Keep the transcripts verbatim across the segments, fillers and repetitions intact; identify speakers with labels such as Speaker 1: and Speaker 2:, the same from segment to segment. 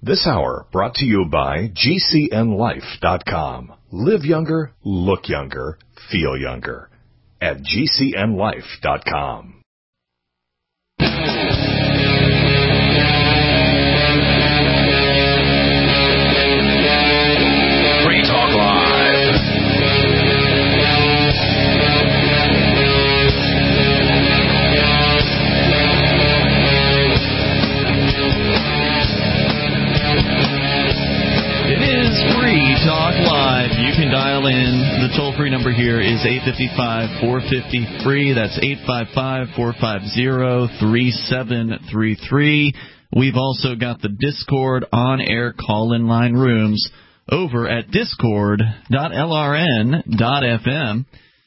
Speaker 1: This hour brought to you by G C N life dot com. Live younger, look younger, feel younger at G C N life dot com. Free Talk Live.
Speaker 2: It is Free Talk Live. You can dial in. The toll-free number here is eight five five, four five zero, free. That's eight five five, four five zero, three seven three three. We've also got the Discord on-air call-in line rooms over at discord dot L R N dot F M.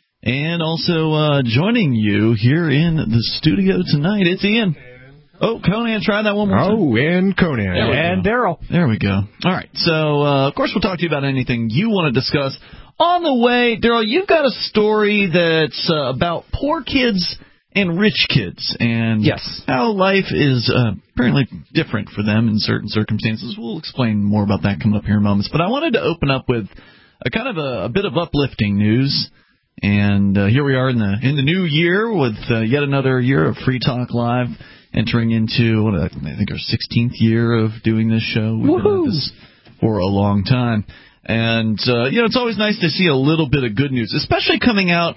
Speaker 2: And also uh, joining you here in the studio tonight, it's Ian. Oh, Conan, try that one more time.
Speaker 3: Oh, and Conan.
Speaker 2: And Daryl. There we go. All right. So, uh, of course, we'll talk to you about anything you want to discuss. On the way, Daryl, you've got a story that's uh, about poor kids and rich kids, and yes, how life is uh, apparently different for them in certain circumstances. We'll explain more about that coming up here in moments. But I wanted to open up with a kind of a, a bit of uplifting news. And uh, here we are in the in the new year with uh, yet another year of Free Talk Live, entering into what I think our sixteenth year of doing this show. We've Woo-hoo. been at this for a long time. And, uh, you know, it's always nice to see a little bit of good news, especially coming out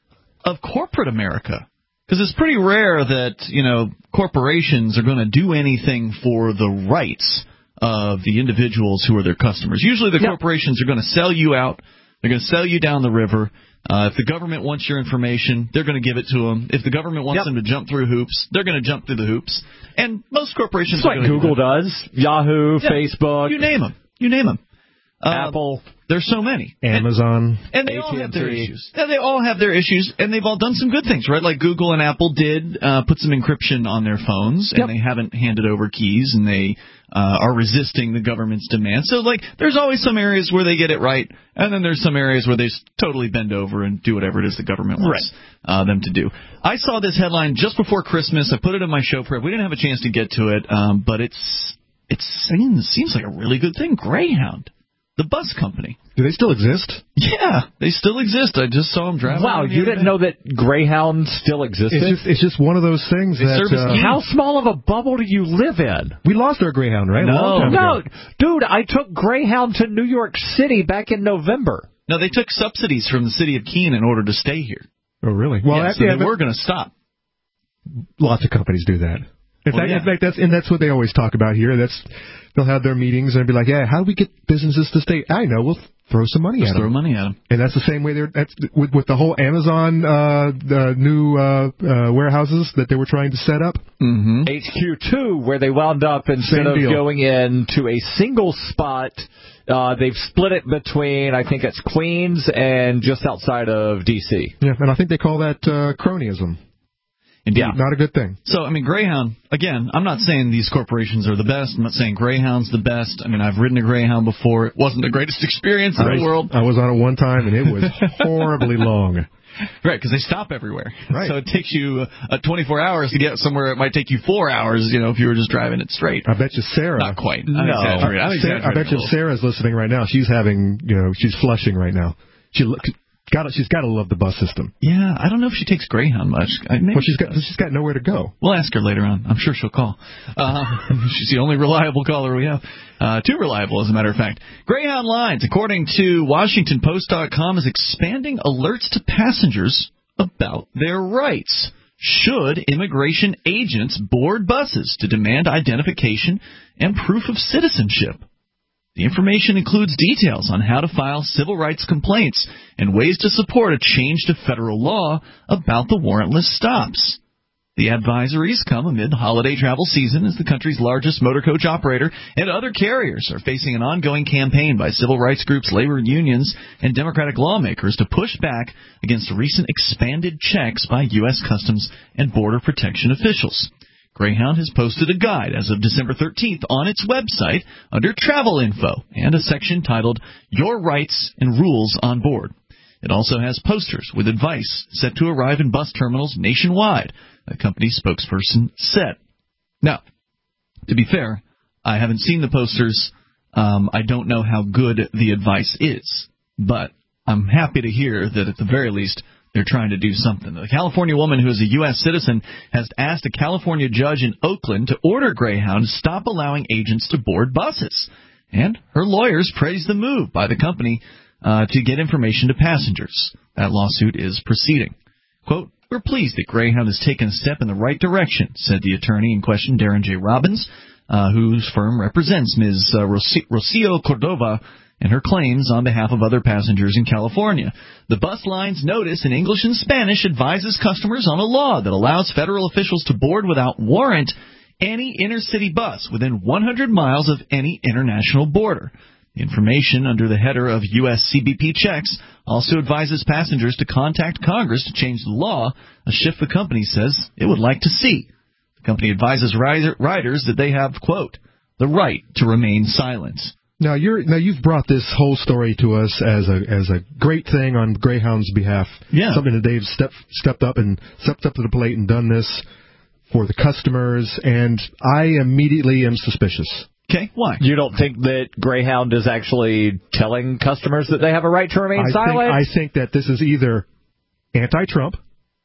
Speaker 2: of corporate America. Because it's pretty rare that, you know, corporations are going to do anything for the rights of the individuals who are their customers. Usually the yep. corporations are going to sell you out. They're going to sell you down the river. Uh, if the government wants your information, they're going to give it to them. If the government wants yep. them to jump through hoops, they're going to jump through the hoops. And most corporations
Speaker 4: it's
Speaker 2: are
Speaker 4: like Google do does, Yahoo, yeah. Facebook.
Speaker 2: You name them. You name them. Uh,
Speaker 4: Apple.
Speaker 2: There's so many.
Speaker 3: Amazon.
Speaker 2: And, and they A T and T. all have their issues. Yeah, they all have their issues, and they've all done some good things, right? Like Google and Apple did uh, put some encryption on their phones, and yep. they haven't handed over keys, and they uh, are resisting the government's demands. So, like, there's always some areas where they get it right, and then there's some areas where they totally bend over and do whatever it is the government wants right. uh, them to do. I saw this headline just before Christmas. I put it in my show prep. We didn't have a chance to get to it, um, but it's it's it seems like a really good thing. Greyhound. The bus company.
Speaker 3: Do they still exist?
Speaker 2: Yeah, they still exist. I just saw them driving.
Speaker 4: Wow, you didn't know that Greyhound still existed?
Speaker 3: It's just, it's just one of those things
Speaker 2: they
Speaker 3: that...
Speaker 4: Uh, how small of a bubble do you live in?
Speaker 3: We lost our Greyhound, right?
Speaker 2: No.
Speaker 3: A long time
Speaker 4: no,
Speaker 3: ago.
Speaker 4: Dude, I took Greyhound to New York City back in November.
Speaker 2: No, they took subsidies from the city of Keene in order to stay here.
Speaker 3: Oh, really? Well,
Speaker 2: yeah,
Speaker 3: actually,
Speaker 2: so they were going to stop.
Speaker 3: Lots of companies do that. In,
Speaker 2: well,
Speaker 3: fact,
Speaker 2: yeah.
Speaker 3: in fact, that's and that's what they always talk about here. That's they'll have their meetings and be like, "Yeah, how do we get businesses to stay?" I know, we'll throw some money
Speaker 2: Just
Speaker 3: at them.
Speaker 2: Throw money at them.
Speaker 3: And that's the same way they're that's with with the whole Amazon uh, the new uh, uh, warehouses that they were trying to set up.
Speaker 2: Mm-hmm.
Speaker 4: H Q two, where they wound up instead
Speaker 3: Same
Speaker 4: of
Speaker 3: deal.
Speaker 4: going into a single spot. Uh, they've split it between, I think it's Queens and just outside of D C.
Speaker 3: Yeah, and I think they call that uh, cronyism.
Speaker 2: Indeed.
Speaker 3: Yeah. Not a good thing.
Speaker 2: So, I mean, Greyhound, again, I'm not saying these corporations are the best. I'm not saying Greyhound's the best. I mean, I've ridden a Greyhound before. It wasn't the greatest experience in
Speaker 3: I,
Speaker 2: the world.
Speaker 3: I was on it one time, and it was horribly long.
Speaker 2: Right, because they stop everywhere.
Speaker 3: Right.
Speaker 2: So it takes you uh, twenty-four hours to get somewhere. It might take you four hours, you know, if you were just driving it straight.
Speaker 3: I bet you Sarah.
Speaker 2: Not quite. I'm
Speaker 4: no.
Speaker 2: exaggerating. I'm
Speaker 3: Sarah, I bet you
Speaker 2: exaggerating
Speaker 3: Sarah's listening right now. She's having, you know, she's flushing right now. She look. Got she's got to love the bus system.
Speaker 2: Yeah, I don't know if she takes Greyhound much. Maybe
Speaker 3: well, she's
Speaker 2: she
Speaker 3: got does. she's got nowhere to go.
Speaker 2: We'll ask her later on. I'm sure she'll call. Uh, she's the only reliable caller we have. Uh, too reliable, as a matter of fact. Greyhound Lines, according to Washington Post dot com, is expanding alerts to passengers about their rights. Should immigration agents board buses to demand identification and proof of citizenship? The information includes details on how to file civil rights complaints and ways to support a change to federal law about the warrantless stops. The advisories come amid the holiday travel season as the country's largest motor coach operator and other carriers are facing an ongoing campaign by civil rights groups, labor unions, and Democratic lawmakers to push back against recent expanded checks by U S Customs and Border Protection officials. Greyhound has posted a guide as of December thirteenth on its website under Travel Info and a section titled Your Rights and Rules on Board. It also has posters with advice set to arrive in bus terminals nationwide, a company spokesperson said. Now, to be fair, I haven't seen the posters. Um, I don't know how good the advice is, but I'm happy to hear that at the very least they're trying to do something. A California woman who is a U S citizen has asked a California judge in Oakland to order Greyhound to stop allowing agents to board buses. And her lawyers praised the move by the company uh, to get information to passengers. That lawsuit is proceeding. Quote, "We're pleased that Greyhound has taken a step in the right direction," said the attorney in question, Darren J. Robbins, uh, whose firm represents Miz Uh, Rocio Cordova and her claims on behalf of other passengers in California. The bus line's notice in English and Spanish advises customers on a law that allows federal officials to board without warrant any intercity bus within one hundred miles of any international border. The information under the header of U S C B P checks also advises passengers to contact Congress to change the law, a shift the company says it would like to see. The company advises riders that they have, quote, "the right to remain silent."
Speaker 3: Now you're now you've brought this whole story to us as a as a great thing on Greyhound's behalf.
Speaker 2: Yeah.
Speaker 3: Something that they've stepped stepped up and stepped up to the plate and done this for the customers, and I immediately am suspicious.
Speaker 2: Okay, why?
Speaker 4: You don't think that Greyhound is actually telling customers that they have a right to remain
Speaker 3: I
Speaker 4: silent?
Speaker 3: Think, I think that this is either anti-Trump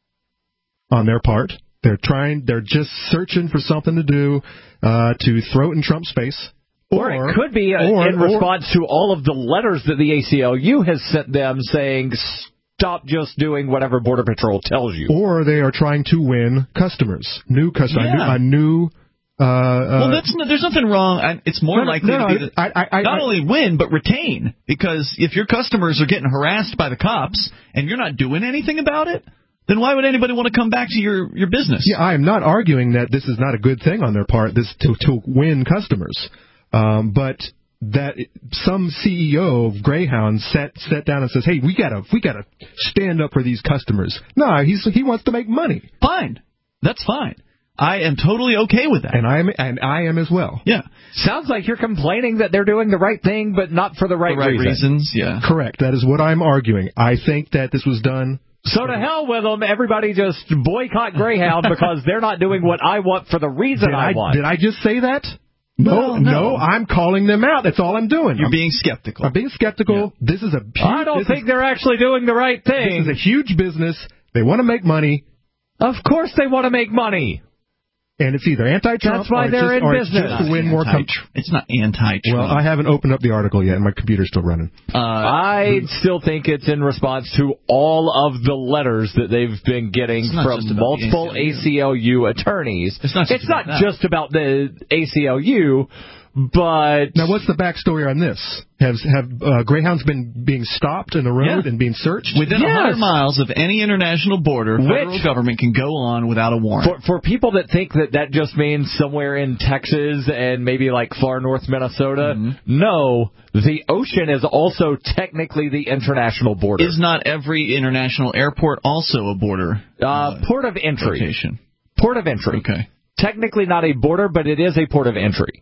Speaker 3: on their part. They're trying. They're just searching for something to do uh, to throw it in Trump's face.
Speaker 4: Or, or it could be a, or, in response or, to all of the letters that the A C L U has sent them saying, stop just doing whatever Border Patrol tells you.
Speaker 3: Or they are trying to win customers, new customers,
Speaker 2: yeah.
Speaker 3: a new... Uh, uh,
Speaker 2: well, that's, there's nothing wrong. It's more
Speaker 3: no,
Speaker 2: likely
Speaker 3: no,
Speaker 2: to be that
Speaker 3: I, I, I,
Speaker 2: not
Speaker 3: I,
Speaker 2: only win, but retain. Because if your customers are getting harassed by the cops and you're not doing anything about it, then why would anybody want to come back to your, your business?
Speaker 3: Yeah, I am not arguing that this is not a good thing on their part, this to, to win customers. Um, but that some C E O of Greyhound sat sat down and says, "Hey, we gotta we gotta stand up for these customers." No, he's he wants to make money.
Speaker 2: Fine, that's fine. I am totally okay with that,
Speaker 3: and I am and I am as well.
Speaker 2: Yeah,
Speaker 4: sounds like you're complaining that they're doing the right thing, but not for the right,
Speaker 2: the right
Speaker 4: reason.
Speaker 2: reasons. Yeah,
Speaker 3: correct. That is what I'm arguing. I think that this was done.
Speaker 4: So to hell with them. Everybody just boycott Greyhound because they're not doing what I want for the reason
Speaker 3: did
Speaker 4: I,
Speaker 3: I
Speaker 4: want.
Speaker 3: Did I just say that? No,
Speaker 2: well,
Speaker 3: no,
Speaker 2: no,
Speaker 3: I'm calling them out. That's all I'm doing.
Speaker 2: You're
Speaker 3: I'm,
Speaker 2: being skeptical.
Speaker 3: I'm being skeptical. Yeah. This is a huge,
Speaker 4: I don't think is, they're actually doing the right thing.
Speaker 3: This is a huge business. They want to make money.
Speaker 4: Of course they want to make money.
Speaker 3: And it's either anti-Trump
Speaker 4: That's why
Speaker 3: or,
Speaker 4: they're
Speaker 3: just,
Speaker 4: in
Speaker 3: or
Speaker 4: business.
Speaker 3: it's just to win more. Com-
Speaker 2: it's not anti-Trump.
Speaker 3: Well, I haven't opened up the article yet, and my computer's still running.
Speaker 2: Uh,
Speaker 4: I still think it's in response to all of the letters that they've been getting from multiple A C L U attorneys.
Speaker 2: It's not just,
Speaker 4: it's
Speaker 2: about,
Speaker 4: not just about the A C L U, but...
Speaker 3: Now, what's the backstory on this? Has have uh, Greyhounds been being stopped in the road
Speaker 2: yeah.
Speaker 3: and being searched?
Speaker 2: Within
Speaker 4: yes.
Speaker 2: one hundred miles of any international border, federal
Speaker 4: Which,
Speaker 2: government can go on without a warrant.
Speaker 4: For, for people that think that that just means somewhere in Texas and maybe like far north Minnesota,
Speaker 2: mm-hmm.
Speaker 4: no, the ocean is also technically the international border.
Speaker 2: Is not every international airport also a border?
Speaker 4: Uh,
Speaker 2: uh,
Speaker 4: port of entry.
Speaker 2: Location.
Speaker 4: Port of entry.
Speaker 2: Okay.
Speaker 4: Technically not a border, but it is a port of entry.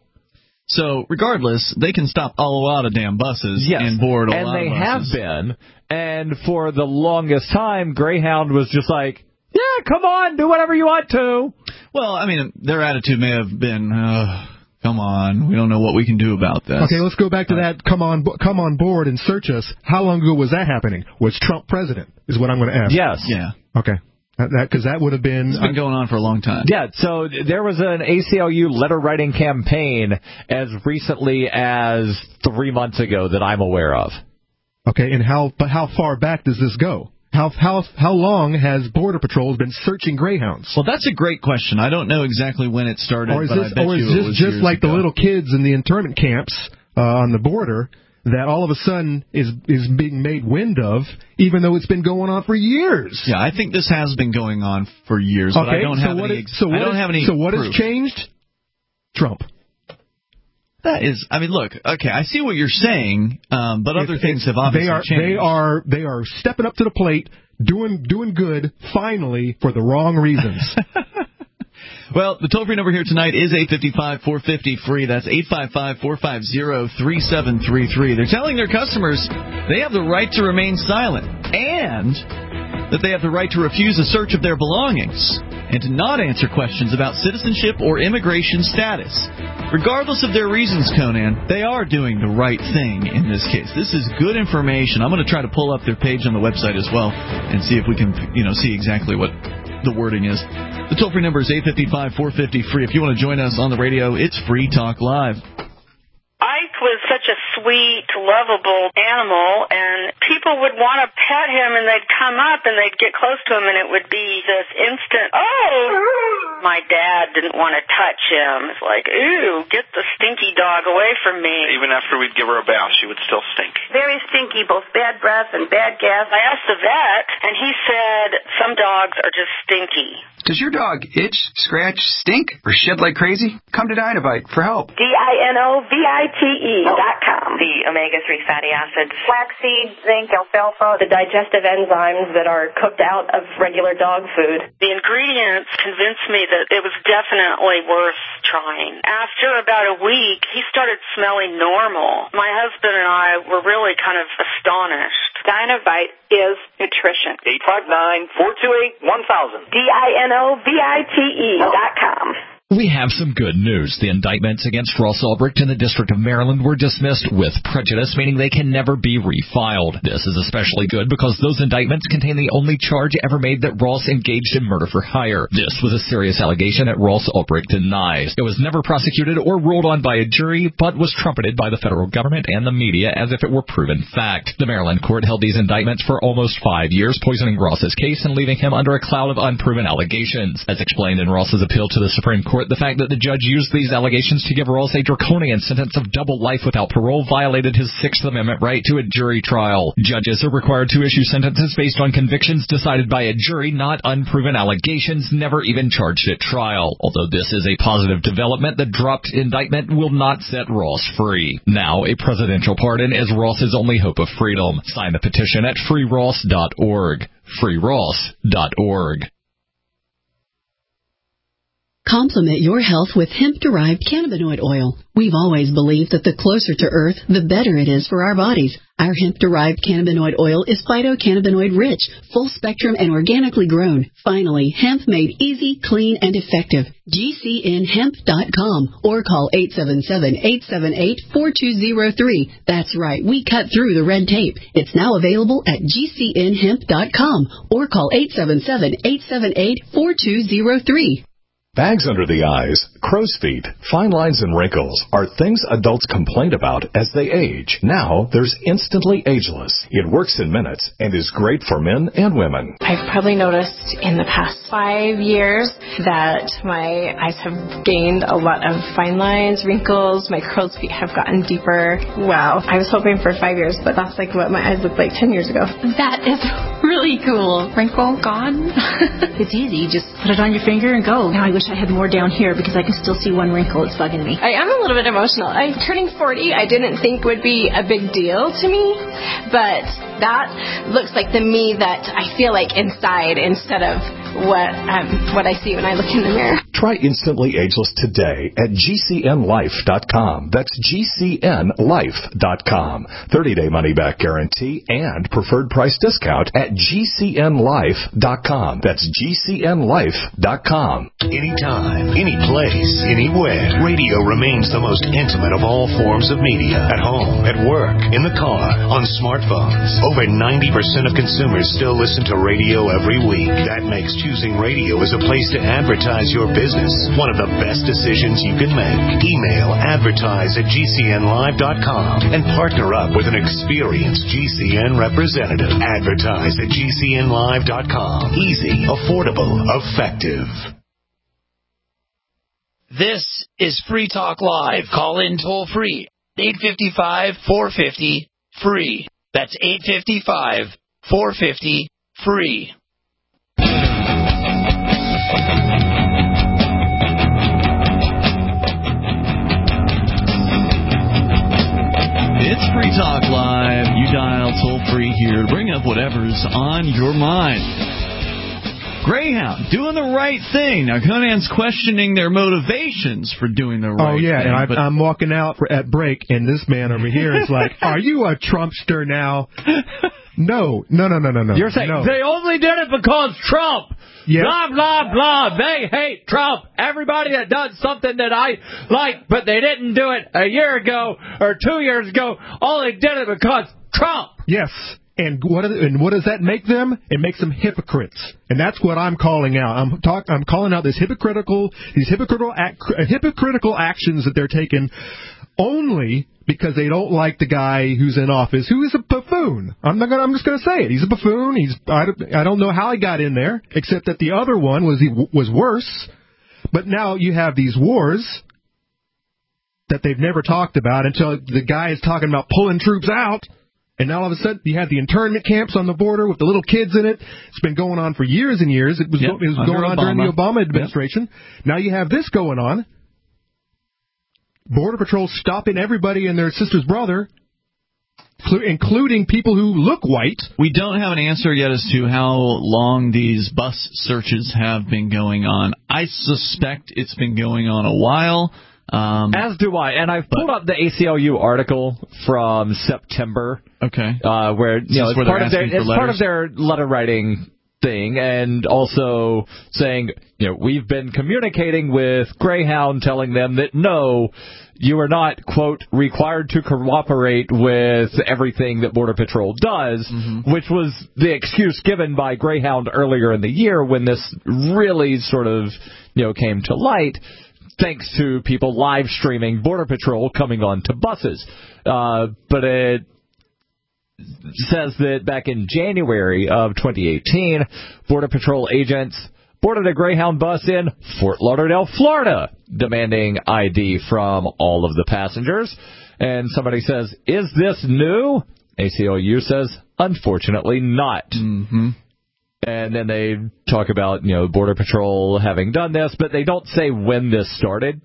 Speaker 2: So, regardless, they can stop a lot of damn buses
Speaker 4: yes.
Speaker 2: and board a
Speaker 4: and
Speaker 2: lot of buses.
Speaker 4: And they have been. And for the longest time, Greyhound was just like, yeah, come on, do whatever you want to.
Speaker 2: Well, I mean, their attitude may have been, uh, come on, we don't know what we can do about this.
Speaker 3: Okay, let's go back to that, come on come on board and search us. How long ago was that happening? Was Trump president, is what I'm going to ask.
Speaker 4: Yes.
Speaker 2: Yeah.
Speaker 3: Okay. Because that, that would have been...
Speaker 2: It's been going on for a long time.
Speaker 4: Yeah, so there was an A C L U letter-writing campaign as recently as three months ago that I'm aware of.
Speaker 3: Okay, and how but how far back does this go? How how how long has Border Patrol been searching Greyhounds?
Speaker 2: Well, that's a great question. I don't know exactly when it started,
Speaker 3: or is
Speaker 2: but
Speaker 3: this,
Speaker 2: I bet
Speaker 3: or is
Speaker 2: you it
Speaker 3: this
Speaker 2: was
Speaker 3: just
Speaker 2: years
Speaker 3: like
Speaker 2: ago.
Speaker 3: the little kids in the internment camps uh, on the border that all of a sudden is is being made wind of, even though it's been going on for years?
Speaker 2: Yeah, I think this has been going on for years,
Speaker 3: okay,
Speaker 2: but I don't
Speaker 3: so
Speaker 2: have
Speaker 3: what
Speaker 2: any.
Speaker 3: is, so what
Speaker 2: I don't
Speaker 3: is,
Speaker 2: have any.
Speaker 3: So what
Speaker 2: proof.
Speaker 3: has changed? Trump.
Speaker 2: That is, I mean, look, okay, I see what you're saying, um, but other things have obviously
Speaker 3: they are,
Speaker 2: changed.
Speaker 3: They are they are stepping up to the plate, doing doing good, finally, for the wrong reasons.
Speaker 2: Well, the toll-free number here tonight is eight five five, four five zero, free. That's eight five five, four five zero, three seven three three. They're telling their customers they have the right to remain silent and that they have the right to refuse a search of their belongings. and to not answer questions about citizenship or immigration status. Regardless of their reasons, Conan, they are doing the right thing in this case. This is good information. I'm going to try to pull up their page on the website as well and see if we can, you know, see exactly what the wording is. The toll-free number is eight five five, four five zero, free. If you want to join us on the radio, it's Free Talk Live.
Speaker 5: Ike was such a sweet, lovable animal, and people would want to pet him, and they'd come up, and they'd get close to him, and it would be this instant, oh! My dad didn't want to touch him. It's like, ooh, get the stinky dog away from me.
Speaker 6: Even after we'd give her a bath, she would still stink.
Speaker 5: Very stinky, both bad breath and bad gas. I asked the vet, and he said some dogs are just stinky.
Speaker 7: Does your dog itch, scratch, stink, or shed like crazy? Come to Dynavite for help.
Speaker 5: D I N O V I T E dot com.
Speaker 8: The omega three fatty acids.
Speaker 5: Flaxseed, zinc, alfalfa, the digestive enzymes that are cooked out of regular dog food. The ingredients convinced me that it was definitely worth trying. After about a week, he started smelling normal. My husband and I were really kind of astonished. Dynavite is nutrition.
Speaker 6: eight five nine, four two eight, one thousand.
Speaker 5: D I N O V I T E dot com.
Speaker 9: We have some good news. The indictments against Ross Ulbricht in the District of Maryland were dismissed with prejudice, meaning they can never be refiled. This is especially good because those indictments contain the only charge ever made that Ross engaged in murder for hire. This was a serious allegation that Ross Ulbricht denies. It was never prosecuted or ruled on by a jury, but was trumpeted by the federal government and the media as if it were proven fact. The Maryland court held these indictments for almost five years, poisoning Ross's case and leaving him under a cloud of unproven allegations. As explained in Ross's appeal to the Supreme Court, the fact that the judge used these allegations to give Ross a draconian sentence of double life without parole violated his Sixth Amendment right to a jury trial. Judges are required to issue sentences based on convictions decided by a jury, not unproven allegations never even charged at trial. Although this is a positive development, the dropped indictment will not set Ross free. Now, a presidential pardon is Ross's only hope of freedom. Sign the petition at free ross dot org. free ross dot org.
Speaker 10: Complement your health with hemp-derived cannabinoid oil. We've always believed that the closer to Earth, the better it is for our bodies. Our hemp-derived cannabinoid oil is phytocannabinoid-rich, full-spectrum, and organically grown. Finally, hemp made easy, clean, and effective. G C N hemp dot com or call eight seven seven, eight seven eight, four two zero three. That's right, we cut through the red tape. It's now available at G C N hemp dot com or call eight seven seven, eight seven eight, four two zero three.
Speaker 1: Bags under the eyes, crow's feet, fine lines and wrinkles are things adults complain about as they age. Now there's Instantly Ageless. It works in minutes and is great for men and women.
Speaker 11: I've probably noticed in the past five years that my eyes have gained a lot of fine lines, wrinkles, my crow's feet have gotten deeper. Wow. I was hoping for five years, but that's like what my eyes looked like ten years ago.
Speaker 12: That is really cool. Wrinkle gone. It's easy. Just put it on your finger and go. Now I wish I had more down here because I can still see one wrinkle. It's bugging me.
Speaker 11: I am a little bit emotional. I turning forty, I didn't think would be a big deal to me, but that looks like the me that I feel like inside instead of what um, what I see when I look in the mirror.
Speaker 1: Try Instantly Ageless today at G C N life dot com. That's G C N life dot com. thirty-day money-back guarantee and preferred price discount at G C N life dot com. That's G C N life dot com.
Speaker 13: Anytime, any place, anywhere, radio remains the most intimate of all forms of media. At home, at work, in the car, on smartphones. Over ninety percent of consumers still listen to radio every week. That makes choosing radio as a place to advertise your business one of the best decisions you can make. Email advertise at G C N live dot com and partner up with an experienced G C N representative. Advertise at G C N live dot com. Easy, affordable, effective.
Speaker 14: This is Free Talk Live. Call in toll free. eight five five, four five zero, free. That's eight five five, four five zero, free.
Speaker 2: It's Free Talk Live. You dial toll free here to bring up whatever's on your mind. Greyhound, doing the right thing. Now, Conan's questioning their motivations for doing the right
Speaker 3: thing. Oh, yeah,
Speaker 2: thing,
Speaker 3: and I,
Speaker 2: but...
Speaker 3: I'm walking out for, at break, and this man over here is like, are you a Trumpster now? No, no, no, no, no, no.
Speaker 4: You're saying
Speaker 3: no.
Speaker 4: they only did it because Trump.
Speaker 3: Yes.
Speaker 4: Blah, blah, blah. They hate Trump. Everybody that does something that I like, but they didn't do it a year ago or two years ago, only did it because Trump.
Speaker 3: Yes. And what, and what does that make them? It makes them hypocrites, and that's what I'm calling out. I'm talk, I'm calling out this hypocritical, these hypocritical, act, hypocritical actions that they're taking, only because they don't like the guy who's in office, who is a buffoon. I'm not gonna, I'm just going to say it. He's a buffoon. He's I don't, I don't know how he got in there, except that the other one was was worse. But now you have these wars that they've never talked about until the guy is talking about pulling troops out. And now all of a sudden, you have the internment camps on the border with the little kids in it. It's been going on for years and years. It was, yep, it was going on during the Obama administration. Yep. Now you have this going on. Border Patrol stopping everybody and their sister's brother, including people who look white.
Speaker 2: We don't have an answer yet as to how long these bus searches have been going on. I suspect it's been going on a while. Um,
Speaker 4: As do I, and I've pulled up the A C L U article from September.
Speaker 2: Okay,
Speaker 4: uh, where you know it's, part of, their, it's part of their letter writing thing, and also saying, you know, we've been communicating with Greyhound, telling them that no, you are not, quote, required to cooperate with everything that Border Patrol does, mm-hmm. which was the excuse given by Greyhound earlier in the year when this really sort of, you know, came to light. Thanks to people live streaming Border Patrol coming onto buses. Uh, but it says that back in January of twenty eighteen, Border Patrol agents boarded a Greyhound bus in Fort Lauderdale, Florida, demanding I D from all of the passengers. And somebody says, is this new? A C L U says, unfortunately not.
Speaker 2: Mm-hmm.
Speaker 4: And then they talk about, you know, Border Patrol having done this, but they don't say when this started.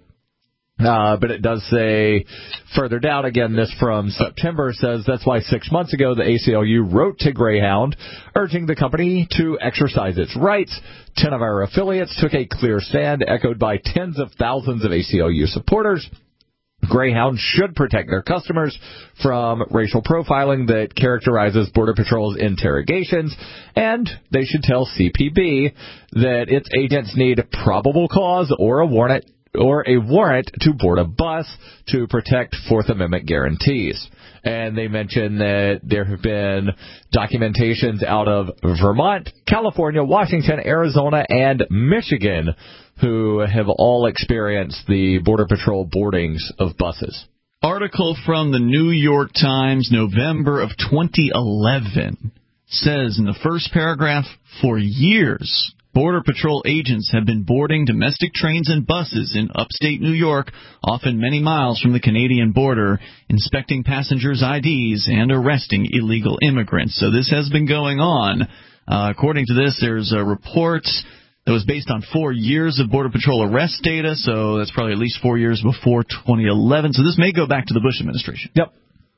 Speaker 4: Uh, but it does say further down, again, this from September, says that's why six months ago the A C L U wrote to Greyhound urging the company to exercise its rights. Ten of our affiliates took a clear stand, echoed by tens of thousands of A C L U supporters. Greyhound should protect their customers from racial profiling that characterizes Border Patrol's interrogations, and they should tell C P B that its agents need probable cause or a warrant or a warrant to board a bus to protect Fourth Amendment guarantees. And they mention that there have been documentations out of Vermont, California, Washington, Arizona, and Michigan who have all experienced the Border Patrol boardings of buses.
Speaker 2: Article from the New York Times, November of twenty eleven, says in the first paragraph, for years, Border Patrol agents have been boarding domestic trains and buses in upstate New York, often many miles from the Canadian border, inspecting passengers' I Ds and arresting illegal immigrants. So this has been going on. Uh, according to this, there's a report that was based on four years of Border Patrol arrest data, so that's probably at least four years before twenty eleven. So this may go back to the Bush administration.
Speaker 4: Yep.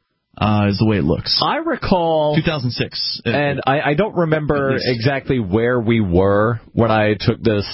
Speaker 2: Uh, is the way it looks.
Speaker 4: I recall...
Speaker 2: two thousand six.
Speaker 4: And I, I don't remember exactly where we were when I took this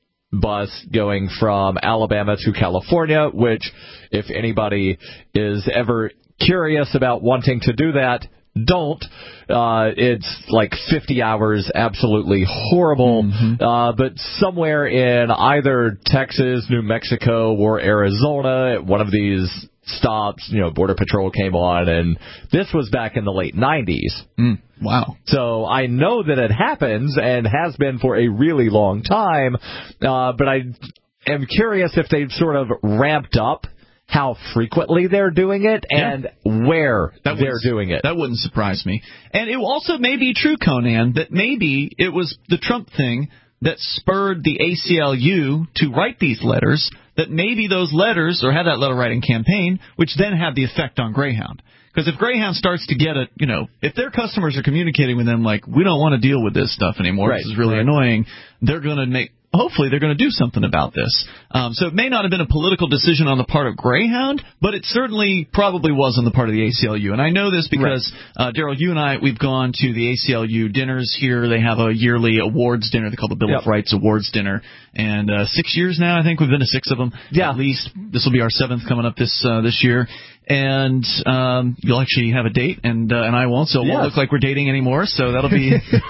Speaker 4: bus going from Alabama to California, which, if anybody is ever curious about wanting to do that, don't. Uh, it's like fifty hours, absolutely horrible. Mm-hmm. Uh, but somewhere in either Texas, New Mexico, or Arizona, at one of these stops, you know, Border Patrol came on, and this was back in the late nineties.
Speaker 2: Mm, wow.
Speaker 4: So I know that it happens and has been for a really long time, uh, but I am curious if they've sort of ramped up how frequently they're doing it and yeah. where
Speaker 2: that
Speaker 4: they're doing it.
Speaker 2: That wouldn't surprise me. And it also may be true, Conan, that maybe it was the Trump thing that spurred the A C L U to write these letters, that maybe those letters, or had that letter writing campaign, which then had the effect on Greyhound. Because if Greyhound starts to get it, you know, if their customers are communicating with them like, we don't want to deal with this stuff anymore, right. this is really right. annoying, they're going to make... Hopefully they're going to do something about this. Um, so it may not have been a political decision on the part of Greyhound, but it certainly probably was on the part of the A C L U. And I know this because, right. uh, Daryl, you and I, we've gone to the A C L U dinners here. They have a yearly awards dinner. They call the Bill yep. of Rights Awards Dinner. And uh, six years now, I think we've been to six of them.
Speaker 4: Yeah.
Speaker 2: At least. This will be our seventh coming up this uh, this year. And um, you'll actually have a date, and uh, and I won't, so it
Speaker 4: yes.
Speaker 2: won't look like we're dating anymore. So that'll be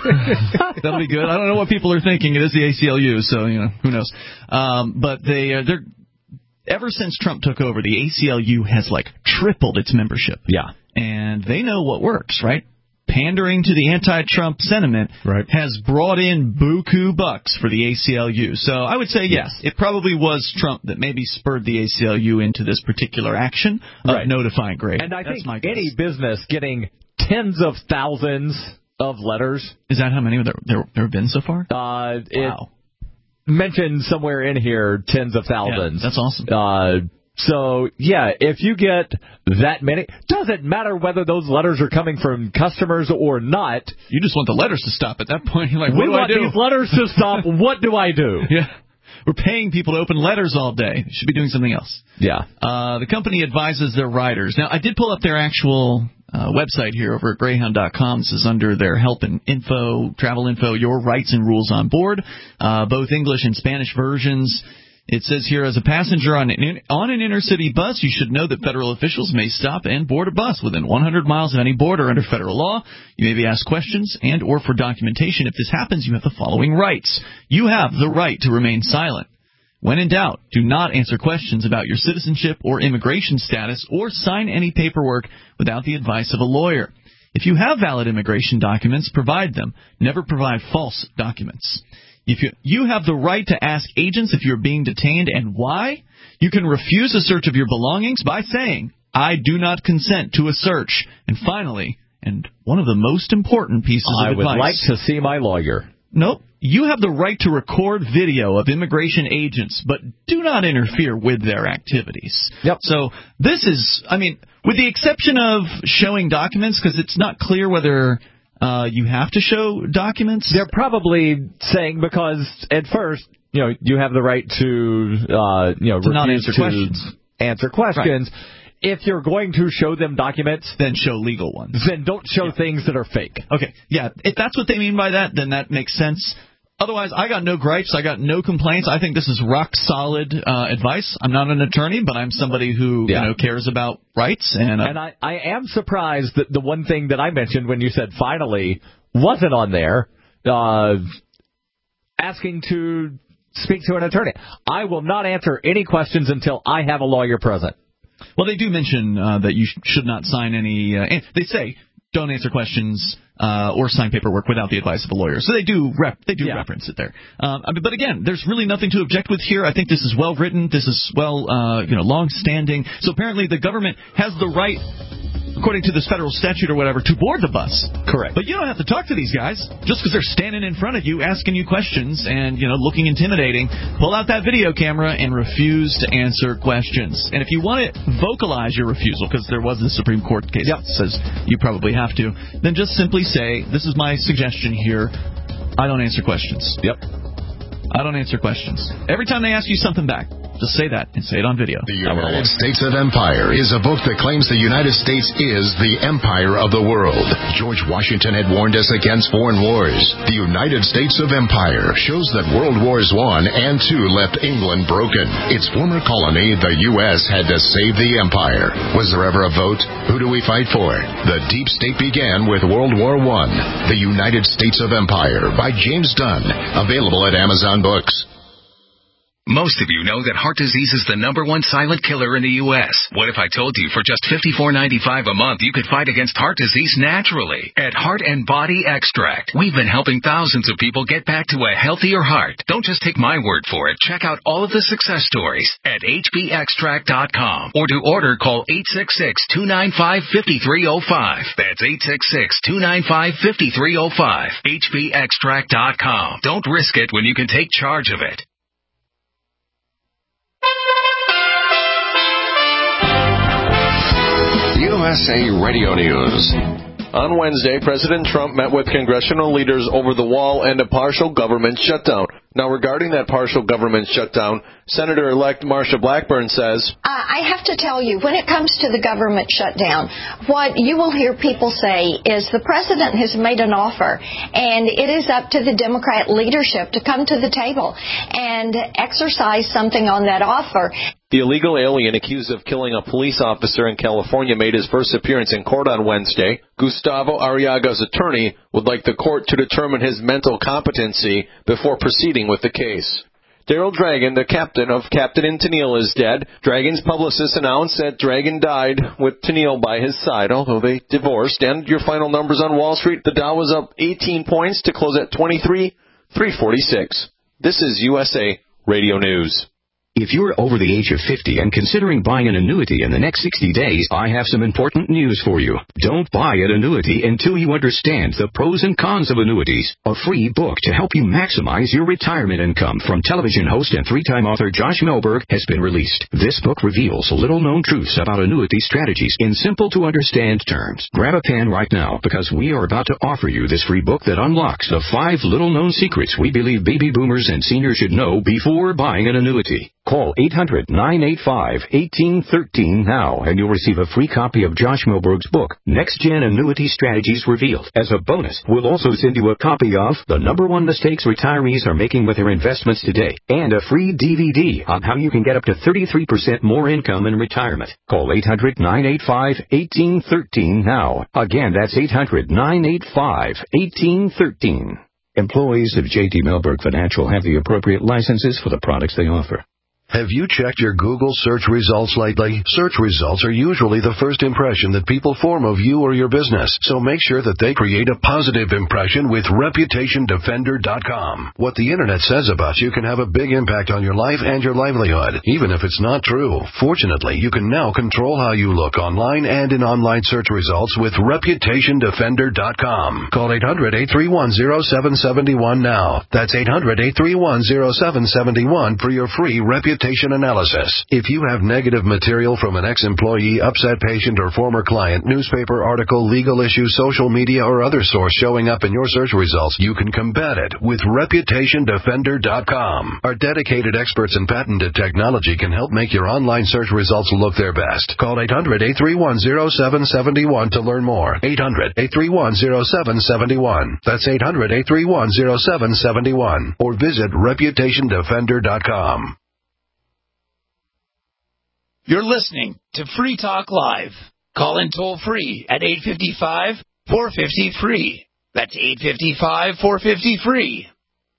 Speaker 2: that'll be good. I don't know what people are thinking. It is the A C L U, so you know who knows. Um, but they uh, they're ever since Trump took over, the A C L U has like tripled its membership.
Speaker 4: Yeah,
Speaker 2: and they know what works, right? Pandering to the anti-Trump sentiment
Speaker 3: right.
Speaker 2: has brought in buku bucks for the A C L U. So I would say, yes, it probably was Trump that maybe spurred the A C L U into this particular action of
Speaker 4: right.
Speaker 2: notifying Gray.
Speaker 4: And I
Speaker 2: That's
Speaker 4: think
Speaker 2: my guess.
Speaker 4: any business getting tens of thousands of letters.
Speaker 2: Is that how many there, there, there have been so far?
Speaker 4: Uh,
Speaker 2: wow.
Speaker 4: Mentioned somewhere in here tens of thousands.
Speaker 2: Yeah, that's awesome.
Speaker 4: Uh, So, yeah, if you get that many, doesn't matter whether those letters are coming from customers or not.
Speaker 2: You just want the letters to stop at that point. You're like, what
Speaker 4: we
Speaker 2: do
Speaker 4: want
Speaker 2: I do?
Speaker 4: these letters to stop. What do I do?
Speaker 2: Yeah. We're paying people to open letters all day. They should be doing something else.
Speaker 4: Yeah.
Speaker 2: Uh, the company advises their riders. Now, I did pull up their actual uh, website here over at Greyhound dot com. This is under their help and info, travel info, your rights and rules on board, uh, both English and Spanish versions. It says here, as a passenger on an, on an inner-city bus, you should know that federal officials may stop and board a bus within one hundred miles of any border under federal law. You may be asked questions and or for documentation. If this happens, you have the following rights. You have the right to remain silent. When in doubt, do not answer questions about your citizenship or immigration status or sign any paperwork without the advice of a lawyer. If you have valid immigration documents, provide them. Never provide false documents. If you, you have the right to ask agents if you're being detained and why. You can refuse a search of your belongings by saying, I do not consent to a search. And finally, and one of the most important pieces
Speaker 4: I
Speaker 2: of advice.
Speaker 4: I would like to see my lawyer.
Speaker 2: Nope. You have the right to record video of immigration agents, but do not interfere with their activities.
Speaker 4: Yep.
Speaker 2: So this is, I mean, with the exception of showing documents, because it's not clear whether Uh, you have to show documents?
Speaker 4: They're probably saying because at first, you know, you have the right to, uh, you know,
Speaker 2: to
Speaker 4: refuse
Speaker 2: not answer
Speaker 4: to
Speaker 2: questions.
Speaker 4: Answer questions. Right. If you're going to show them documents,
Speaker 2: then show legal ones.
Speaker 4: Then don't show
Speaker 2: yeah.
Speaker 4: things that are fake.
Speaker 2: Okay. Yeah. If that's what they mean by that, then that makes sense. Otherwise, I got no gripes. I got no complaints. I think this is rock solid uh, advice. I'm not an attorney, but I'm somebody who yeah. you know cares about rights. And, uh,
Speaker 4: and I, I am surprised that the one thing that I mentioned when you said finally wasn't on there, uh, asking to speak to an attorney. I will not answer any questions until I have a lawyer present.
Speaker 2: Well, they do mention uh, that you sh- should not sign any. Uh, they say don't answer questions uh, or sign paperwork without the advice of a lawyer. So they do rep- they do yeah. reference it there. Um, I mean, but again, there's really nothing to object with here. I think this is well written. This is well, uh, you know, long standing. So apparently the government has the right, according to this federal statute or whatever, to board the bus.
Speaker 4: Correct.
Speaker 2: But you don't have to talk to these guys just because they're standing in front of you asking you questions and, you know, looking intimidating. Pull out that video camera and refuse to answer questions. And if you want to vocalize your refusal, because there was a Supreme Court case yep. that says you probably have to, then just simply say, this is my suggestion here, I don't answer questions.
Speaker 4: Yep.
Speaker 2: I don't answer questions. Every time they ask you something back, just say that and say it on video.
Speaker 13: The United States of Empire is a book that claims the United States is the empire of the world. George Washington had warned us against foreign wars. The United States of Empire shows that World Wars One and Two left England broken. Its former colony, the U S, had to save the empire. Was there ever a vote? Who do we fight for? The deep state began with World War One. The United States of Empire by James Dunn. Available at Amazon Books.
Speaker 15: Most of you know that heart disease is the number one silent killer in the U S What if I told you for just fifty-four ninety-five a month you could fight against heart disease naturally? At Heart and Body Extract, we've been helping thousands of people get back to a healthier heart. Don't just take my word for it. Check out all of the success stories at H B extract dot com. Or to order, call eight six six, two nine five, five three zero five. That's eight six six, two nine five, five three zero five. H B extract dot com. Don't risk it when you can take charge of it.
Speaker 16: U S A Radio News. On Wednesday, President Trump met with congressional leaders over the wall and a partial government shutdown.
Speaker 17: Now, regarding that partial government shutdown, Senator-elect Marsha Blackburn says,
Speaker 18: uh, I have to tell you, when it comes to the government shutdown, what you will hear people say is the president has made an offer, and it is up to the Democrat leadership to come to the table and exercise something on that offer.
Speaker 17: The illegal alien accused of killing a police officer in California made his first appearance in court on Wednesday. Gustavo Arriaga's attorney would like the court to determine his mental competency before proceeding with the case. Daryl Dragon, the captain of Captain and Tennille, is dead. Dragon's publicist announced that Dragon died with Tennille by his side, although they divorced. And your final numbers on Wall Street, the Dow was up eighteen points to close at twenty-three three forty-six. This is U S A Radio News.
Speaker 19: If you're over the age of fifty and considering buying an annuity in the next sixty days, I have some important news for you. Don't buy an annuity until you understand the pros and cons of annuities. A free book to help you maximize your retirement income from television host and three-time author Josh Melberg has been released. This book reveals little-known truths about annuity strategies in simple-to-understand terms. Grab a pen right now because we are about to offer you this free book that unlocks the five little-known secrets we believe baby boomers and seniors should know before buying an annuity. Call eight hundred nine eight five one eight one three now, and you'll receive a free copy of Josh Melberg's book, Next Gen Annuity Strategies Revealed. As a bonus, we'll also send you a copy of The Number One Mistakes Retirees Are Making with Their Investments Today, and a free D V D on how you can get up to thirty-three percent more income in retirement. Call eight hundred nine eight five one eight one three now. Again, that's eight hundred nine eight five one eight one three. Employees of J T Melberg Financial have the appropriate licenses for the products they offer.
Speaker 20: Have you checked your Google search results lately? Search results are usually the first impression that people form of you or your business, so make sure that they create a positive impression with Reputation Defender dot com. What the Internet says about you can have a big impact on your life and your livelihood, even if it's not true. Fortunately, you can now control how you look online and in online search results with Reputation Defender dot com. Call eight hundred eight three one zero seven seven one now. That's eight hundred eight three one zero seven seven one for your free Reputation analysis. If you have negative material from an ex-employee, upset patient, or former client, newspaper article, legal issue, social media, or other source showing up in your search results, you can combat it with Reputation Defender dot com. Our dedicated experts in patented technology can help make your online search results look their best. Call eight hundred eight three one zero seven seven one to learn more. eight hundred eight three one zero seven seven one. That's eight hundred eight three one zero seven seven one. Or visit Reputation Defender dot com.
Speaker 14: You're listening to Free Talk Live. Call in toll free at eight five five, four five zero, free. That's eight five five, four five zero, free.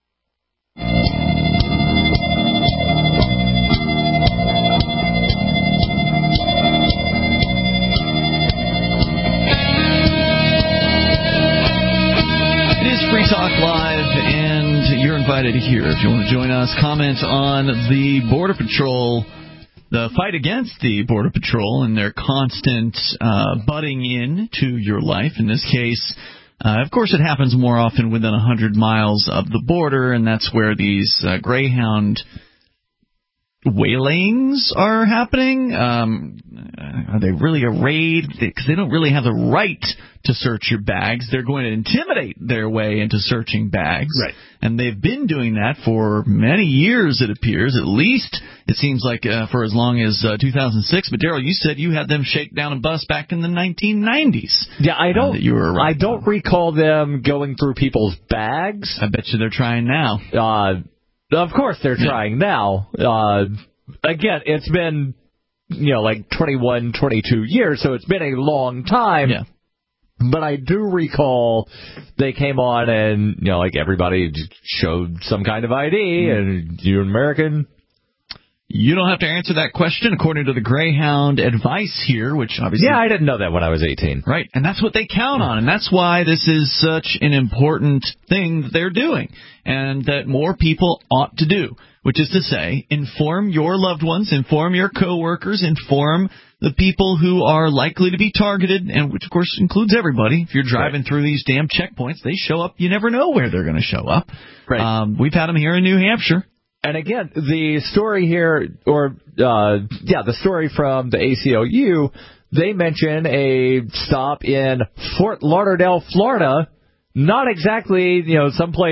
Speaker 2: It is Free Talk Live, and you're invited here if you want to join us. Comment on the Border Patrol. The fight against the Border Patrol and their constant uh, butting in to your life. In this case, uh, of course, it happens more often within one hundred miles of the border, and that's where these uh, Greyhound waylayings are happening. Um, are they really a raid? Because they don't really have the right to search your bags. They're going to intimidate their way into searching bags.
Speaker 21: Right.
Speaker 2: And they've been doing that for many years, it appears. At least, it seems like, uh, for as long as uh, two thousand six. But, Daryl, you said you had them shake down a bus back in the nineteen nineties.
Speaker 4: Yeah, I don't,
Speaker 2: uh, you were right
Speaker 4: I don't
Speaker 2: on.
Speaker 4: recall them going through people's bags.
Speaker 2: I bet you they're trying now.
Speaker 4: Uh, of course they're trying now. Uh, again, it's been, you know, like twenty-one, twenty-two years, so it's been a long time.
Speaker 2: Yeah.
Speaker 4: But I do recall they came on and, you know, like everybody showed some kind of I D, mm. and you're an American.
Speaker 2: You don't have to answer that question according to the Greyhound advice here, which obviously...
Speaker 4: Yeah, I didn't know that when I was eighteen.
Speaker 2: Right, and that's what they count on, and that's why this is such an important thing that they're doing, and that more people ought to do, which is to say, inform your loved ones, inform your coworkers, inform the people who are likely to be targeted, and which, of course, includes everybody. If you're driving right. through these damn checkpoints, they show up. You never know where they're going to show up.
Speaker 4: Right.
Speaker 2: Um, we've had them here in New Hampshire.
Speaker 4: And again, the story here, or, uh, yeah, the story from the A C L U, they mention a stop in Fort Lauderdale, Florida, not exactly, you know, someplace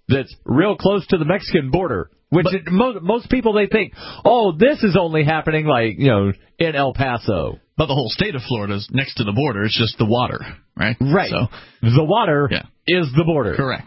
Speaker 4: that's real close to the Mexican border. Which
Speaker 2: But-
Speaker 4: it, most, most people, they think, oh, this is only happening, like, you know, in El Paso.
Speaker 2: But the whole state of Florida is next to the border. It's just the water, right?
Speaker 4: Right.
Speaker 2: So
Speaker 4: the water
Speaker 2: yeah.
Speaker 4: is the border.
Speaker 2: Correct.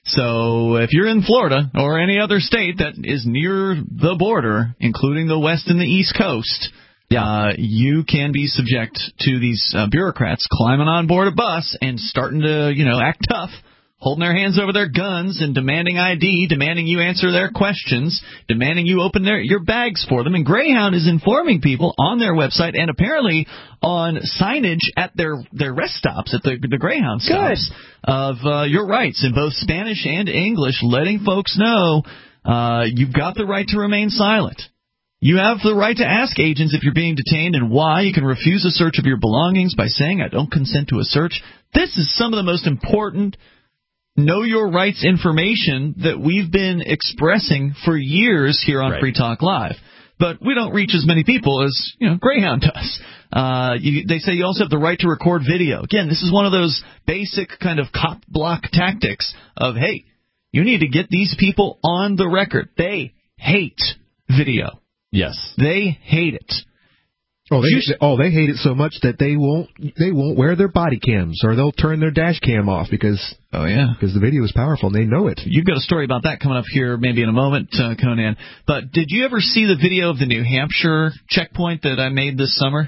Speaker 2: So if you're in Florida or any other state that is near the border, including the west and the east coast, yeah. uh, you can be subject to these uh, bureaucrats climbing on board a bus and starting to, you know, act tough, holding their hands over their guns and demanding I D, demanding you answer their questions, demanding you open their your bags for them. And Greyhound is informing people on their website and apparently on signage at their, their rest stops, at the, the Greyhound stops, Good. of uh, your rights in both Spanish and English, letting folks know uh, you've got the right to remain silent. You have the right to ask agents if you're being detained and why. You can refuse a search of your belongings by saying, I don't consent to a search. This is some of the most important know your rights information that we've been expressing for years here on right. Free Talk Live. But we don't reach as many people as, you know, Greyhound does. Uh, you, they say you also have the right to record video. Again, this is one of those basic kind of cop block tactics of, hey, you need to get these people on the record. They hate video.
Speaker 4: Yes.
Speaker 2: They hate it.
Speaker 3: Oh, they oh they hate it so much that they won't they won't wear their body cams, or they'll turn their dash cam off because
Speaker 2: oh yeah
Speaker 3: because the video is powerful and they know it.
Speaker 2: You've got a story about that coming up here maybe in a moment, uh, Conan. But did you ever see the video of the New Hampshire checkpoint that I made this summer?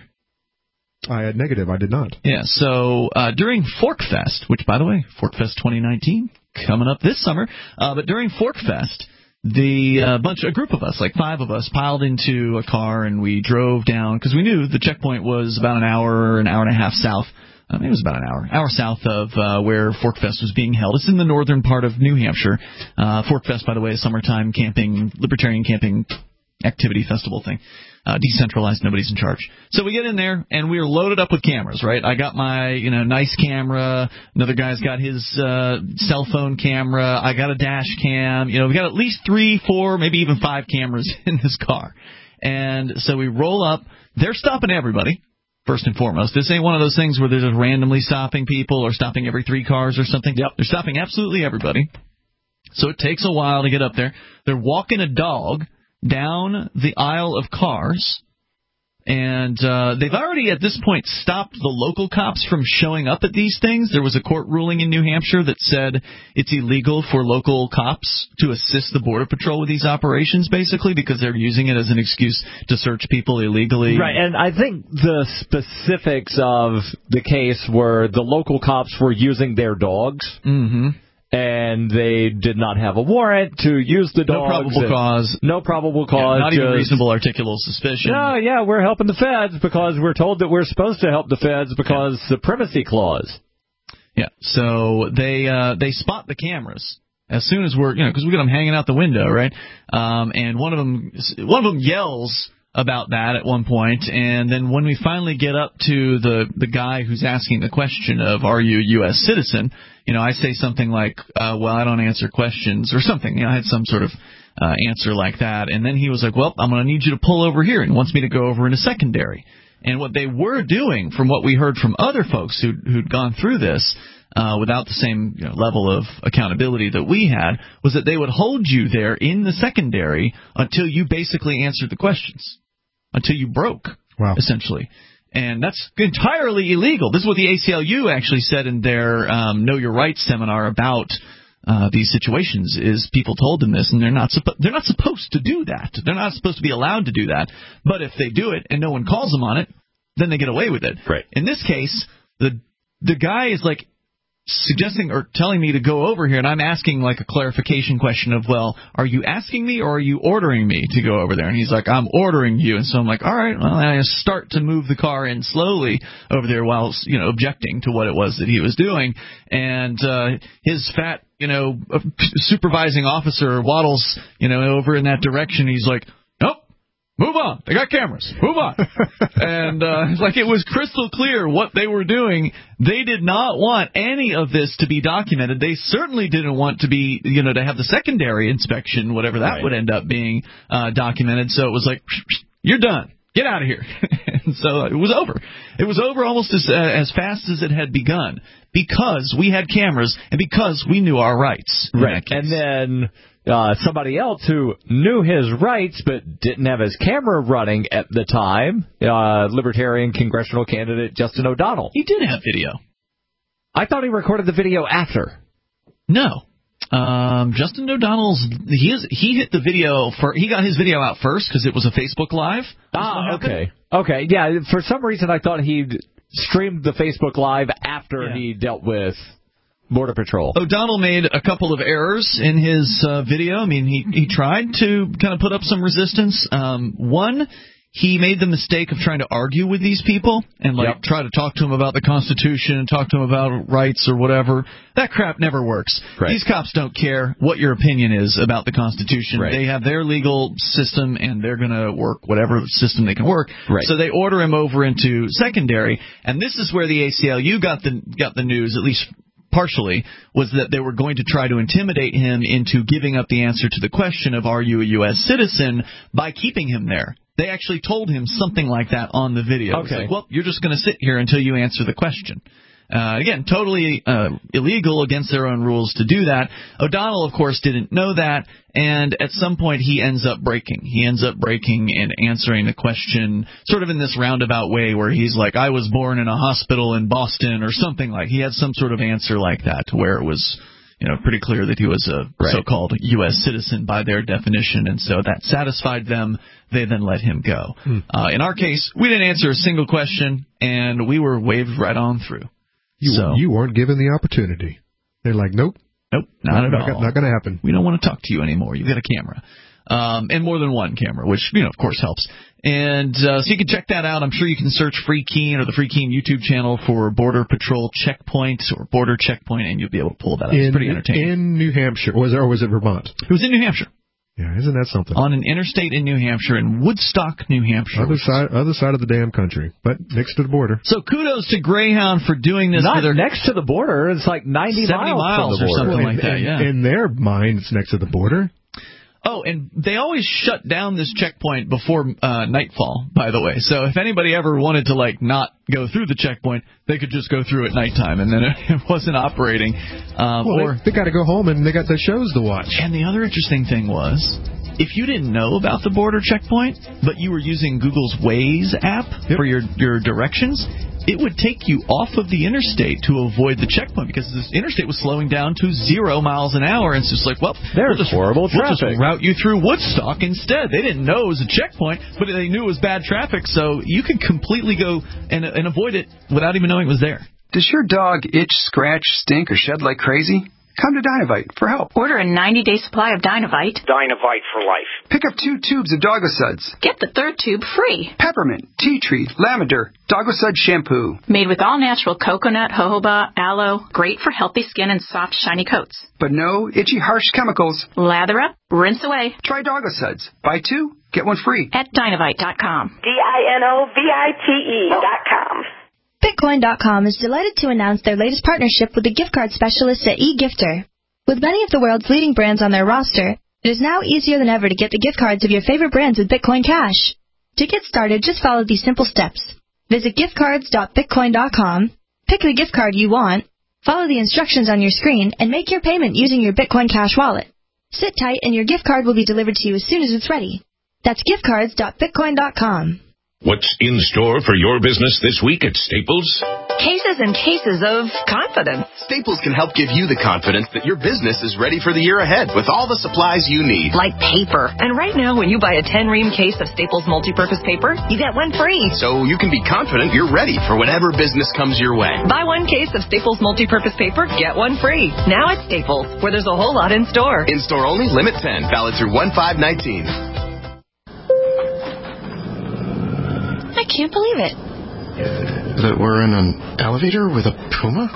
Speaker 3: I had negative. I did not.
Speaker 2: Yeah. So uh, during ForkFest, which by the way, ForkFest twenty nineteen coming up this summer, uh, but during ForkFest. The uh, bunch, a group of us, like five of us, piled into a car and we drove down because we knew the checkpoint was about an hour, an hour and a half south. I mean, it was about an hour, hour south of uh, where ForkFest was being held. It's in the northern part of New Hampshire. Uh, ForkFest, by the way, is summertime camping, libertarian camping activity festival thing. Uh, decentralized, nobody's in charge. So we get in there, and we are loaded up with cameras, right? I got my, you know, nice camera. Another guy's got his uh, cell phone camera. I got a dash cam. You know, we got at least three, four, maybe even five cameras in this car. And so we roll up. They're stopping everybody, first and foremost. This ain't one of those things where they're just randomly stopping people or stopping every three cars or something. Yep. They're stopping absolutely everybody. So it takes a while to get up there. They're walking a dog down the aisle of cars, and uh, they've already at this point stopped the local cops from showing up at these things. There was a court ruling in New Hampshire that said it's illegal for local cops to assist the Border Patrol with these operations, basically, because they're using it as an excuse to search people illegally.
Speaker 4: Right, and I think the specifics of the case were the local cops were using their dogs.
Speaker 2: Mm-hmm.
Speaker 4: And they did not have a warrant to use the dogs.
Speaker 2: No probable cause.
Speaker 4: No probable cause.
Speaker 2: Yeah, not even
Speaker 4: just,
Speaker 2: reasonable articulable suspicion.
Speaker 4: No, yeah, we're helping the feds because we're told that we're supposed to help the feds because yeah. supremacy clause.
Speaker 2: Yeah, so they uh, they spot the cameras as soon as we're, you know, because we got them hanging out the window, right? Um, and one of them one of them yells about that at one point, and then when we finally get up to the the guy who's asking the question of, are you a U S citizen, you know, I say something like, uh, well, I don't answer questions, or something. You know, I had some sort of uh, answer like that, and then he was like, well, I'm going to need you to pull over here, and wants me to go over into secondary. And what they were doing, from what we heard from other folks who'd, who'd gone through this, uh, without the same, you know, level of accountability that we had, was that they would hold you there in the secondary until you basically answered the questions. Until you broke,
Speaker 3: wow.
Speaker 2: essentially. And that's entirely illegal. This is what the A C L U actually said in their um, Know Your Rights seminar about uh, these situations, is people told them this, and they're not, suppo- they're not supposed to do that. They're not supposed to be allowed to do that. But if they do it and no one calls them on it, then they get away with it.
Speaker 4: Right.
Speaker 2: In this case, the the guy is like suggesting or telling me to go over here, and I'm asking like a clarification question of, well, are you asking me or are you ordering me to go over there? And he's like, I'm ordering you. And so I'm like, all right, well, I start to move the car in slowly over there while, you know, objecting to what it was that he was doing. And uh, his fat, you know, supervising officer waddles, you know, over in that direction. He's like, nope. Move on. They got cameras. Move on. And uh, it's like it was crystal clear what they were doing. They did not want any of this to be documented. They certainly didn't want to be, you know, to have the secondary inspection, whatever that right. would end up being, uh, documented. So it was like, you're done. Get out of here. And so it was over. It was over almost as, uh, as fast as it had begun because we had cameras and because we knew our rights.
Speaker 4: Right. And then uh, somebody else who knew his rights but didn't have his camera running at the time, uh, Libertarian congressional candidate Justin O'Donnell.
Speaker 2: He did have video.
Speaker 4: I thought he recorded the video after.
Speaker 2: No. Um, Justin O'Donnell's he is he hit the video for he got his video out first because it was a Facebook Live.
Speaker 4: Ah, okay, okay, yeah. For some reason, I thought he streamed the Facebook Live after
Speaker 2: yeah.
Speaker 4: he dealt with Border Patrol.
Speaker 2: O'Donnell made a couple of errors in his uh, video. I mean, he he tried to kind of put up some resistance. Um, one. He made the mistake of trying to argue with these people and, like, yep. try to talk to them about the Constitution and talk to them about rights or whatever. That crap never works.
Speaker 4: Right.
Speaker 2: These cops don't care what your opinion is about the Constitution.
Speaker 4: Right.
Speaker 2: They have their legal system, and they're going to work whatever system they can work.
Speaker 4: Right.
Speaker 2: So they order him over into secondary, and this is where the A C L U got the got the news, at least partially, was that they were going to try to intimidate him into giving up the answer to the question of are you a U S citizen by keeping him there. They actually told him something like that on the video.
Speaker 4: Okay.
Speaker 2: Like, well, you're just going to sit here until you answer the question. Uh, again, totally uh, illegal against their own rules to do that. O'Donnell, of course, didn't know that, and at some point he ends up breaking. He ends up breaking and answering the question sort of in this roundabout way where he's like, I was born in a hospital in Boston or something like. He had some sort of answer like that to where it was, you know, pretty clear that he was a right. so-called U S citizen by their definition, and so that satisfied them. They then let him go. Hmm. Uh, in our case, we didn't answer a single question, and we were waved right on through.
Speaker 3: You,
Speaker 2: so,
Speaker 3: you weren't given the opportunity. They're like, nope.
Speaker 2: Nope, not, not
Speaker 3: at
Speaker 2: all.
Speaker 3: Not going to happen.
Speaker 2: We don't want to talk to you anymore. You've got a camera. Um, and more than one camera, which, you know, of course helps. And uh, so you can check that out. I'm sure you can search Free Keene or the Free Keene YouTube channel for Border Patrol Checkpoint or Border Checkpoint, and you'll be able to pull that up.
Speaker 3: In,
Speaker 2: it's pretty entertaining.
Speaker 3: In New Hampshire. Was it, or was it Vermont?
Speaker 2: It was in New Hampshire.
Speaker 3: Yeah, isn't that something?
Speaker 2: On an interstate in New Hampshire, in Woodstock, New Hampshire.
Speaker 3: Other side, other side of the damn country, but next to the border.
Speaker 2: So kudos to Greyhound for doing this.
Speaker 4: Not
Speaker 2: for their
Speaker 4: next to the border. It's like ninety
Speaker 2: miles,
Speaker 4: miles
Speaker 2: or something
Speaker 3: well,
Speaker 2: like
Speaker 3: in,
Speaker 2: that. Yeah.
Speaker 3: In their mind, it's next to the border.
Speaker 2: Oh, and they always shut down this checkpoint before uh, nightfall, by the way. So if anybody ever wanted to, like, not go through the checkpoint, they could just go through at nighttime, and then it wasn't operating. Um,
Speaker 3: well,
Speaker 2: or
Speaker 3: they, they got to go home, and they got their shows to watch.
Speaker 2: And the other interesting thing was, if you didn't know about the border checkpoint, but you were using Google's Waze app yep. for your, your directions, it would take you off of the interstate to avoid the checkpoint because the interstate was slowing down to zero miles an hour. And it's just like, well,
Speaker 4: there's
Speaker 2: we'll just,
Speaker 4: horrible
Speaker 2: we'll
Speaker 4: traffic.
Speaker 2: just route you through Woodstock instead. They didn't know it was a checkpoint, but they knew it was bad traffic, so you could completely go and, and avoid it without even knowing it was there.
Speaker 7: Does your dog itch, scratch, stink, or shed like crazy? Come to Dynovite for help.
Speaker 12: Order a ninety-day supply of Dynovite.
Speaker 6: Dynovite for life.
Speaker 7: Pick up two tubes of Dogosuds.
Speaker 12: Get the third tube free.
Speaker 7: Peppermint, tea tree, lavender, Dogosud shampoo.
Speaker 12: Made with all-natural coconut, jojoba, aloe. Great for healthy skin and soft, shiny coats.
Speaker 7: But no itchy, harsh chemicals.
Speaker 12: Lather up, rinse away.
Speaker 7: Try Dogosuds. Buy two, get one free.
Speaker 12: At Dynovite dot com.
Speaker 5: D I N O V I T E dot com.
Speaker 21: Bitcoin dot com is delighted to announce their latest partnership with the gift card specialists at eGifter. With many of the world's leading brands on their roster, it is now easier than ever to get the gift cards of your favorite brands with Bitcoin Cash. To get started, just follow these simple steps. Visit gift cards dot bitcoin dot com, pick the gift card you want, follow the instructions on your screen, and make your payment using your Bitcoin Cash wallet. Sit tight and your gift card will be delivered to you as soon as it's ready. That's gift cards dot bitcoin dot com.
Speaker 13: What's in store for your business this week at Staples?
Speaker 22: Cases and cases of confidence.
Speaker 23: Staples can help give you the confidence that your business is ready for the year ahead with all the supplies you need.
Speaker 22: Like paper. And right now, when you buy a ten ream case of Staples multi-purpose paper, you get one free.
Speaker 23: So you can be confident you're ready for whatever business comes your way.
Speaker 22: Buy one case of Staples multi-purpose paper, get one free. Now at Staples, where there's a whole lot in store.
Speaker 23: In store only, limit ten, valid through one five nineteen.
Speaker 21: I can't believe it.
Speaker 24: That we're in an elevator with a puma?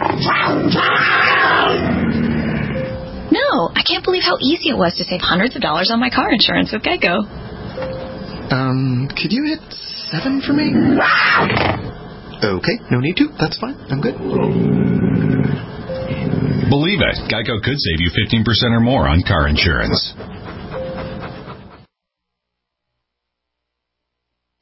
Speaker 21: No, I can't believe how easy it was to save hundreds of dollars on my car insurance with Geico.
Speaker 24: Um, could you hit seven for me? Okay, no need to. That's fine. I'm good.
Speaker 1: Believe it, Geico could save you fifteen percent or more on car insurance.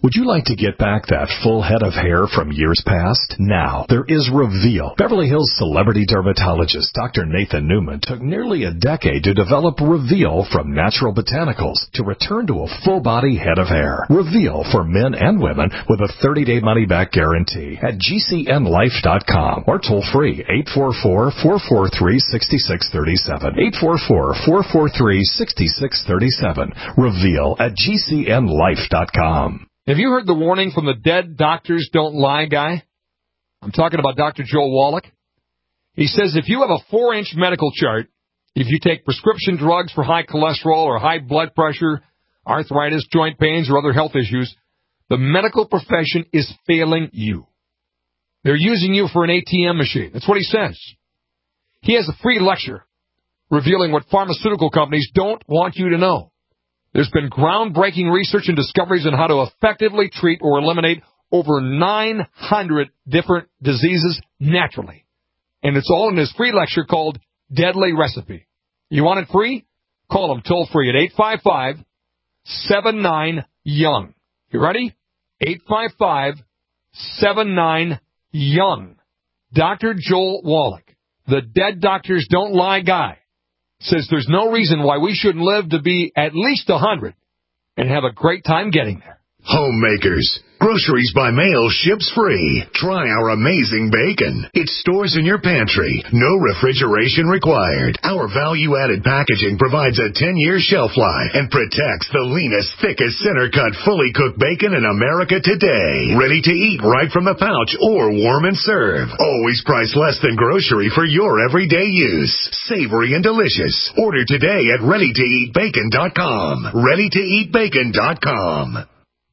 Speaker 1: Would you like to get back that full head of hair from years past? Now, there is Reveal. Beverly Hills celebrity dermatologist Doctor Nathan Newman took nearly a decade to develop Reveal from natural botanicals to return to a full-body head of hair. Reveal for men and women with a thirty-day money-back guarantee at G C N life dot com or toll-free eight four four, four four three, six six three seven. eight four four, four four three, six six three seven. Reveal at G C N life dot com.
Speaker 8: Have you heard the warning from the dead doctors don't lie guy? I'm talking about Doctor Joel Wallach. He says if you have a four-inch medical chart, if you take prescription drugs for high cholesterol or high blood pressure, arthritis, joint pains, or other health issues, the medical profession is failing you. They're using you for an A T M machine. That's what he says. He has a free lecture revealing what pharmaceutical companies don't want you to know. There's been groundbreaking research and discoveries on how to effectively treat or eliminate over nine hundred different diseases naturally. And it's all in his free lecture called Deadly Recipe. You want it free? Call him toll free at eight five five, seven nine, young. You ready? eight five five, seven nine, young. Doctor Joel Wallach, the dead doctors don't lie guy, says there's no reason why we shouldn't live to be at least one hundred and have a great time getting there.
Speaker 13: Homemakers. Groceries by mail ships free. Try our amazing bacon. It stores in your pantry. No refrigeration required. Our value-added packaging provides a ten-year shelf life and protects the leanest, thickest, center-cut, fully cooked bacon in America today. Ready to eat right from the pouch or warm and serve. Always priced less than grocery for your everyday use. Savory and delicious. Order today at ready to eat bacon dot com. ready to eat bacon dot com.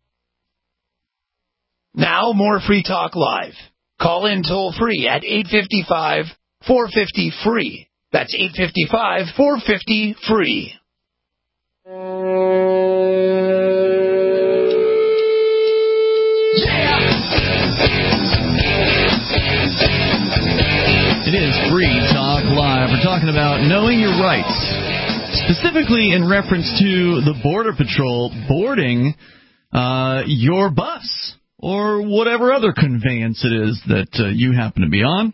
Speaker 14: Now more Free Talk Live. Call in toll free at eight five five, four five zero, free. That's eight five five, four five zero, free.
Speaker 2: It is Free Talk Live. We're talking about knowing your rights, specifically in reference to the Border Patrol boarding uh, your bus or whatever other conveyance it is that uh, you happen to be on,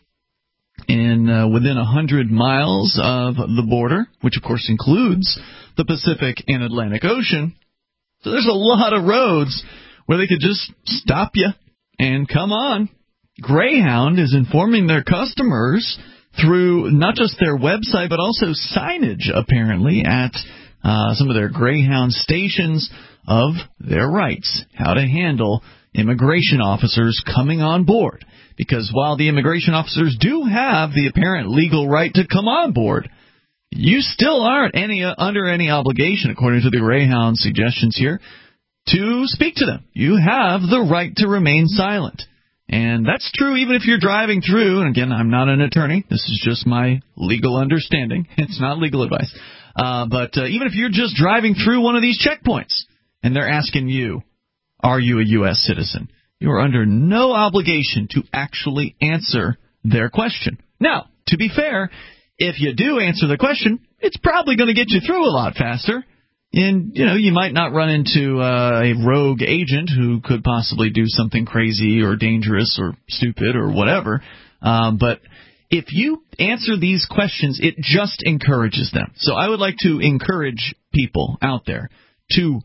Speaker 2: in uh, within one hundred miles of the border, which of course includes the Pacific and Atlantic Ocean. So there's a lot of roads where they could just stop you and come on. Greyhound is informing their customers through not just their website but also signage, apparently, at uh, some of their Greyhound stations of their rights, how to handle immigration officers coming on board. Because while the immigration officers do have the apparent legal right to come on board, you still aren't any uh, under any obligation, according to the Greyhound suggestions here, to speak to them. You have the right to remain silent. And that's true even if you're driving through, and again, I'm not an attorney, this is just my legal understanding, it's not legal advice, uh, but uh, even if you're just driving through one of these checkpoints, and they're asking you, are you a U S citizen? You are under no obligation to actually answer their question. Now, to be fair, if you do answer the question, it's probably going to get you through a lot faster. And, you know, you might not run into uh, a rogue agent who could possibly do something crazy or dangerous or stupid or whatever. Um, but if you answer these questions, it just encourages them. So I would like to encourage people out there to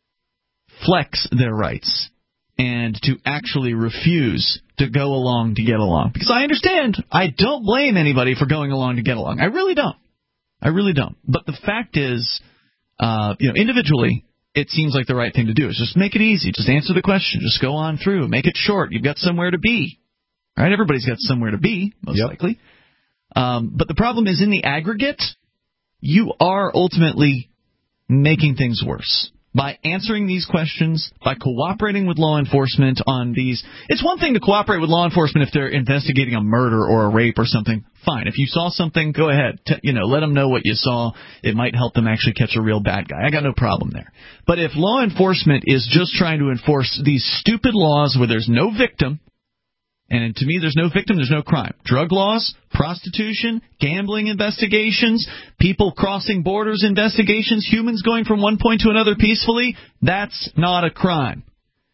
Speaker 2: flex their rights and to actually refuse to go along to get along. Because I understand, I don't blame anybody for going along to get along. I really don't. I really don't. But the fact is, uh, you know, individually, it seems like the right thing to do is just make it easy. Just answer the question. Just go on through. Make it short. You've got somewhere to be. Right? Everybody's got somewhere to be, most yep. likely. Um, but the problem is, in the aggregate, you are ultimately making things worse. By answering these questions, by cooperating with law enforcement on these. It's one thing to cooperate with law enforcement if they're investigating a murder or a rape or something. Fine. If you saw something, go ahead. T- you know, let them know what you saw. It might help them actually catch a real bad guy. I got no problem there. But if law enforcement is just trying to enforce these stupid laws where there's no victim, and to me, there's no victim, there's no crime. Drug laws, prostitution, gambling investigations, people crossing borders investigations, humans going from one point to another peacefully, that's not a crime.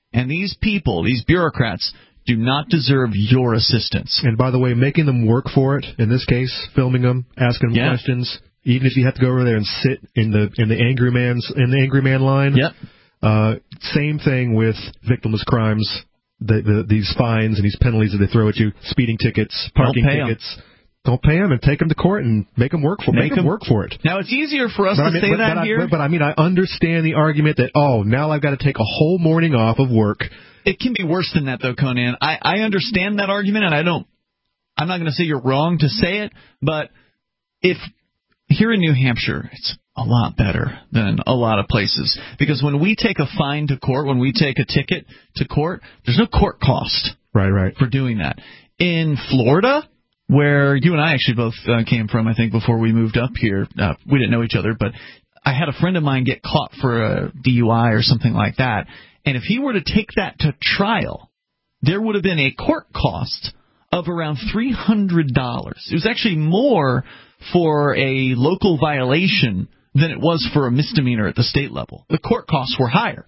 Speaker 2: And these people, these bureaucrats, do not deserve your assistance.
Speaker 3: And by the way, making them work for it, in this case, filming them, asking them
Speaker 2: yeah.
Speaker 3: questions, even if you have to go over there and sit in the in the angry man's in the angry man line.
Speaker 2: Yep.
Speaker 3: Uh, same thing with victimless crimes. The, the, these fines and these penalties that they throw at you, speeding tickets, parking
Speaker 2: Don't
Speaker 3: tickets. Them. Don't pay them and take them to court and make them work for make, make them work for it.
Speaker 2: Now it's easier for us
Speaker 3: but
Speaker 2: to
Speaker 3: I mean,
Speaker 2: say
Speaker 3: but,
Speaker 2: that
Speaker 3: but
Speaker 2: here.
Speaker 3: I, but, but I mean, I understand the argument that oh, now I've got to take a whole morning off of work.
Speaker 2: It can be worse than that, though, Conan. I, I understand that argument, and I don't. I'm not going to say you're wrong to say it, but if here in New Hampshire, it's a lot better than a lot of places. Because when we take a fine to court, when we take a ticket to court, there's no court cost
Speaker 3: right, right.
Speaker 2: for doing that. In Florida, where you and I actually both uh, came from, I think, before we moved up here, uh, we didn't know each other, but I had a friend of mine get caught for a D U I or something like that. And if he were to take that to trial, there would have been a court cost of around three hundred dollars. It was actually more for a local violation than it was for a misdemeanor at the state level. The court costs were higher.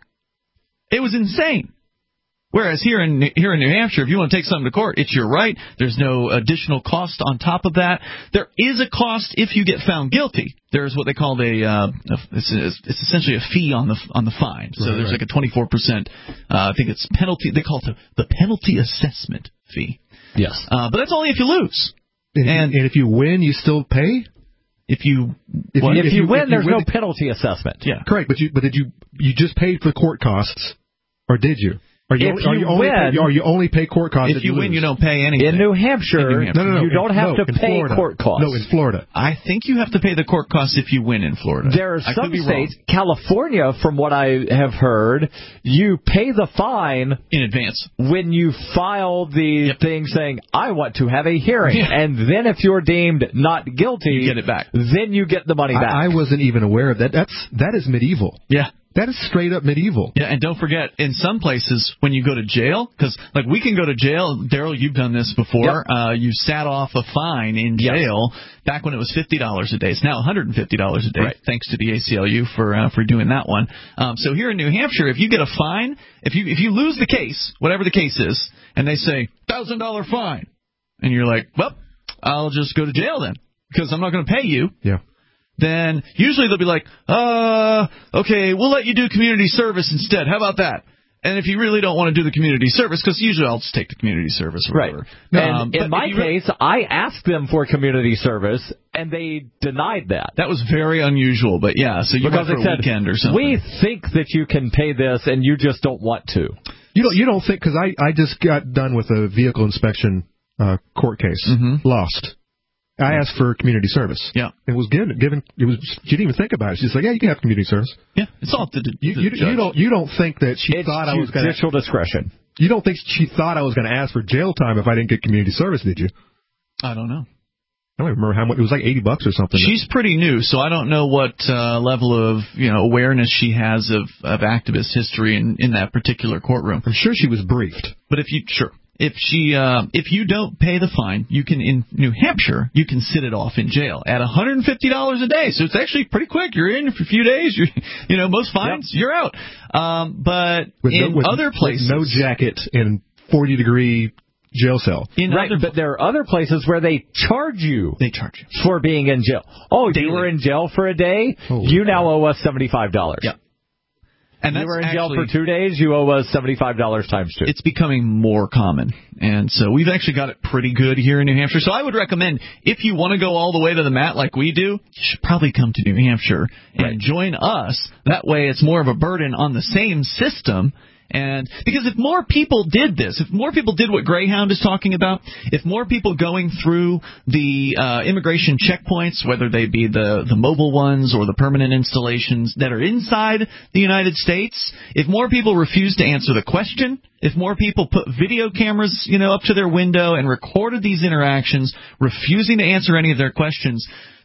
Speaker 2: It was insane. Whereas here in here in New Hampshire, if you want to take something to court, it's your right. There's no additional cost on top of that. There is a cost if you get found guilty. There's what they call a, uh, it's, it's essentially a fee on the on the fine. So
Speaker 3: right,
Speaker 2: there's
Speaker 3: right.
Speaker 2: like a twenty-four percent, uh, I think it's penalty, they call it the, the penalty assessment fee.
Speaker 4: Yes.
Speaker 2: Uh, but that's only if you lose.
Speaker 3: And, and, and if you win, you still pay?
Speaker 2: If you
Speaker 3: if,
Speaker 2: well,
Speaker 3: you,
Speaker 4: if,
Speaker 3: if
Speaker 4: you,
Speaker 3: you
Speaker 4: win,
Speaker 3: if
Speaker 4: there's
Speaker 3: you win,
Speaker 4: no penalty assessment.
Speaker 2: Yeah.
Speaker 3: Correct, but you but did you you just paid for the court costs, or did you? Are you,
Speaker 4: if
Speaker 3: are
Speaker 4: you,
Speaker 3: you only
Speaker 4: win,
Speaker 3: pay, are you only pay court costs
Speaker 2: if,
Speaker 3: if
Speaker 2: you,
Speaker 3: you
Speaker 2: win,
Speaker 3: lose?
Speaker 2: you don't pay anything.
Speaker 4: In New Hampshire,
Speaker 2: in New Hampshire.
Speaker 3: No, no, no,
Speaker 4: you don't
Speaker 3: in,
Speaker 4: have
Speaker 3: no,
Speaker 4: to
Speaker 3: in
Speaker 4: pay
Speaker 3: Florida.
Speaker 4: court costs.
Speaker 3: No, in Florida.
Speaker 2: I think you have to pay the court costs if you win in Florida.
Speaker 4: There are
Speaker 2: I
Speaker 4: some
Speaker 2: could be
Speaker 4: states,
Speaker 2: wrong.
Speaker 4: California, from what I have heard, you pay the fine
Speaker 2: in advance
Speaker 4: when you file the
Speaker 2: yep.
Speaker 4: thing saying, I want to have a hearing.
Speaker 2: Yeah.
Speaker 4: And then if you're deemed not guilty,
Speaker 2: you get it back.
Speaker 4: Then you get the money back.
Speaker 3: I, I wasn't even aware of that. That's that is medieval.
Speaker 2: Yeah.
Speaker 3: That is straight up medieval.
Speaker 2: Yeah, and don't forget, in some places, when you go to jail, because, like, we can go to jail. Daryl, you've done this before.
Speaker 4: Yep.
Speaker 2: Uh, you sat off a fine in jail
Speaker 4: yep.
Speaker 2: back when it was fifty dollars a day. It's now one hundred fifty dollars a day,
Speaker 4: right.
Speaker 2: thanks to the A C L U for uh, for doing that one. Um, so here in New Hampshire, if you get a fine, if you if you lose the case, whatever the case is, and they say, one thousand dollars fine, and you're like, well, I'll just go to jail then, because I'm not going to pay you.
Speaker 3: Yeah.
Speaker 2: Then usually they'll be like, uh, okay, we'll let you do community service instead. How about that? And if you really don't want to do the community service, because usually I'll just take the community service or whatever.
Speaker 4: Right.
Speaker 2: Um,
Speaker 4: and in my case, really, I asked them for community service, and they denied that.
Speaker 2: That was very unusual, but yeah, so you
Speaker 4: because
Speaker 2: went for a
Speaker 4: said,
Speaker 2: weekend or something.
Speaker 4: We think that you can pay this, and you just don't want to.
Speaker 3: You don't, you don't think, because I, I just got done with a vehicle inspection uh, court case,
Speaker 2: mm-hmm.
Speaker 3: lost. I asked for community service.
Speaker 2: Yeah,
Speaker 3: it was given. Given it was. She didn't even think about it. She's like, "Yeah, you can have community service."
Speaker 2: Yeah, it's all the, the
Speaker 3: you, you, you don't. You don't think that she
Speaker 4: it's
Speaker 3: thought I was going to
Speaker 4: judicial discretion.
Speaker 3: You don't think she thought I was going to ask for jail time if I didn't get community service? Did you?
Speaker 2: I don't know.
Speaker 3: I don't even remember how much. It was like eighty bucks or something.
Speaker 2: She's pretty new, so I don't know what uh, level of you know awareness she has of, of activist history in, in that particular courtroom.
Speaker 3: I'm sure she was briefed.
Speaker 2: But if you sure. If she, uh, if you don't pay the fine, you can in New Hampshire, you can sit it off in jail at one hundred fifty dollars a day. So it's actually pretty quick. You're in for a few days. You're, you know, most fines, yep. you're out. Um, but
Speaker 3: with
Speaker 2: in
Speaker 3: no, with,
Speaker 2: other places,
Speaker 3: with no jacket and forty degree jail cell.
Speaker 2: In
Speaker 4: right,
Speaker 2: other,
Speaker 4: but there are other places where they charge you.
Speaker 2: They charge you
Speaker 4: for being in jail. Oh,
Speaker 2: Daily.
Speaker 4: You were in jail for a day.
Speaker 3: Holy
Speaker 4: you now
Speaker 3: God.
Speaker 4: owe us seventy-five dollars.
Speaker 2: Yep. And
Speaker 4: you were in
Speaker 2: actually,
Speaker 4: jail for two days, you owe us seventy-five dollars times two.
Speaker 2: It's becoming more common. And so we've actually got it pretty good here in New Hampshire. So I would recommend, if you want to go all the way to the mat like we do, you should probably come to New Hampshire and right. join us. That way it's more of a burden on the same system. And because if more people did this, if more people did what Greyhound is talking about, if more people going through the uh, immigration checkpoints, whether they be the, the mobile ones or the permanent installations that are inside the United States, if more people refuse to answer the question, if more people put video cameras, you know, up to their window and recorded these interactions, refusing to answer any of their questions,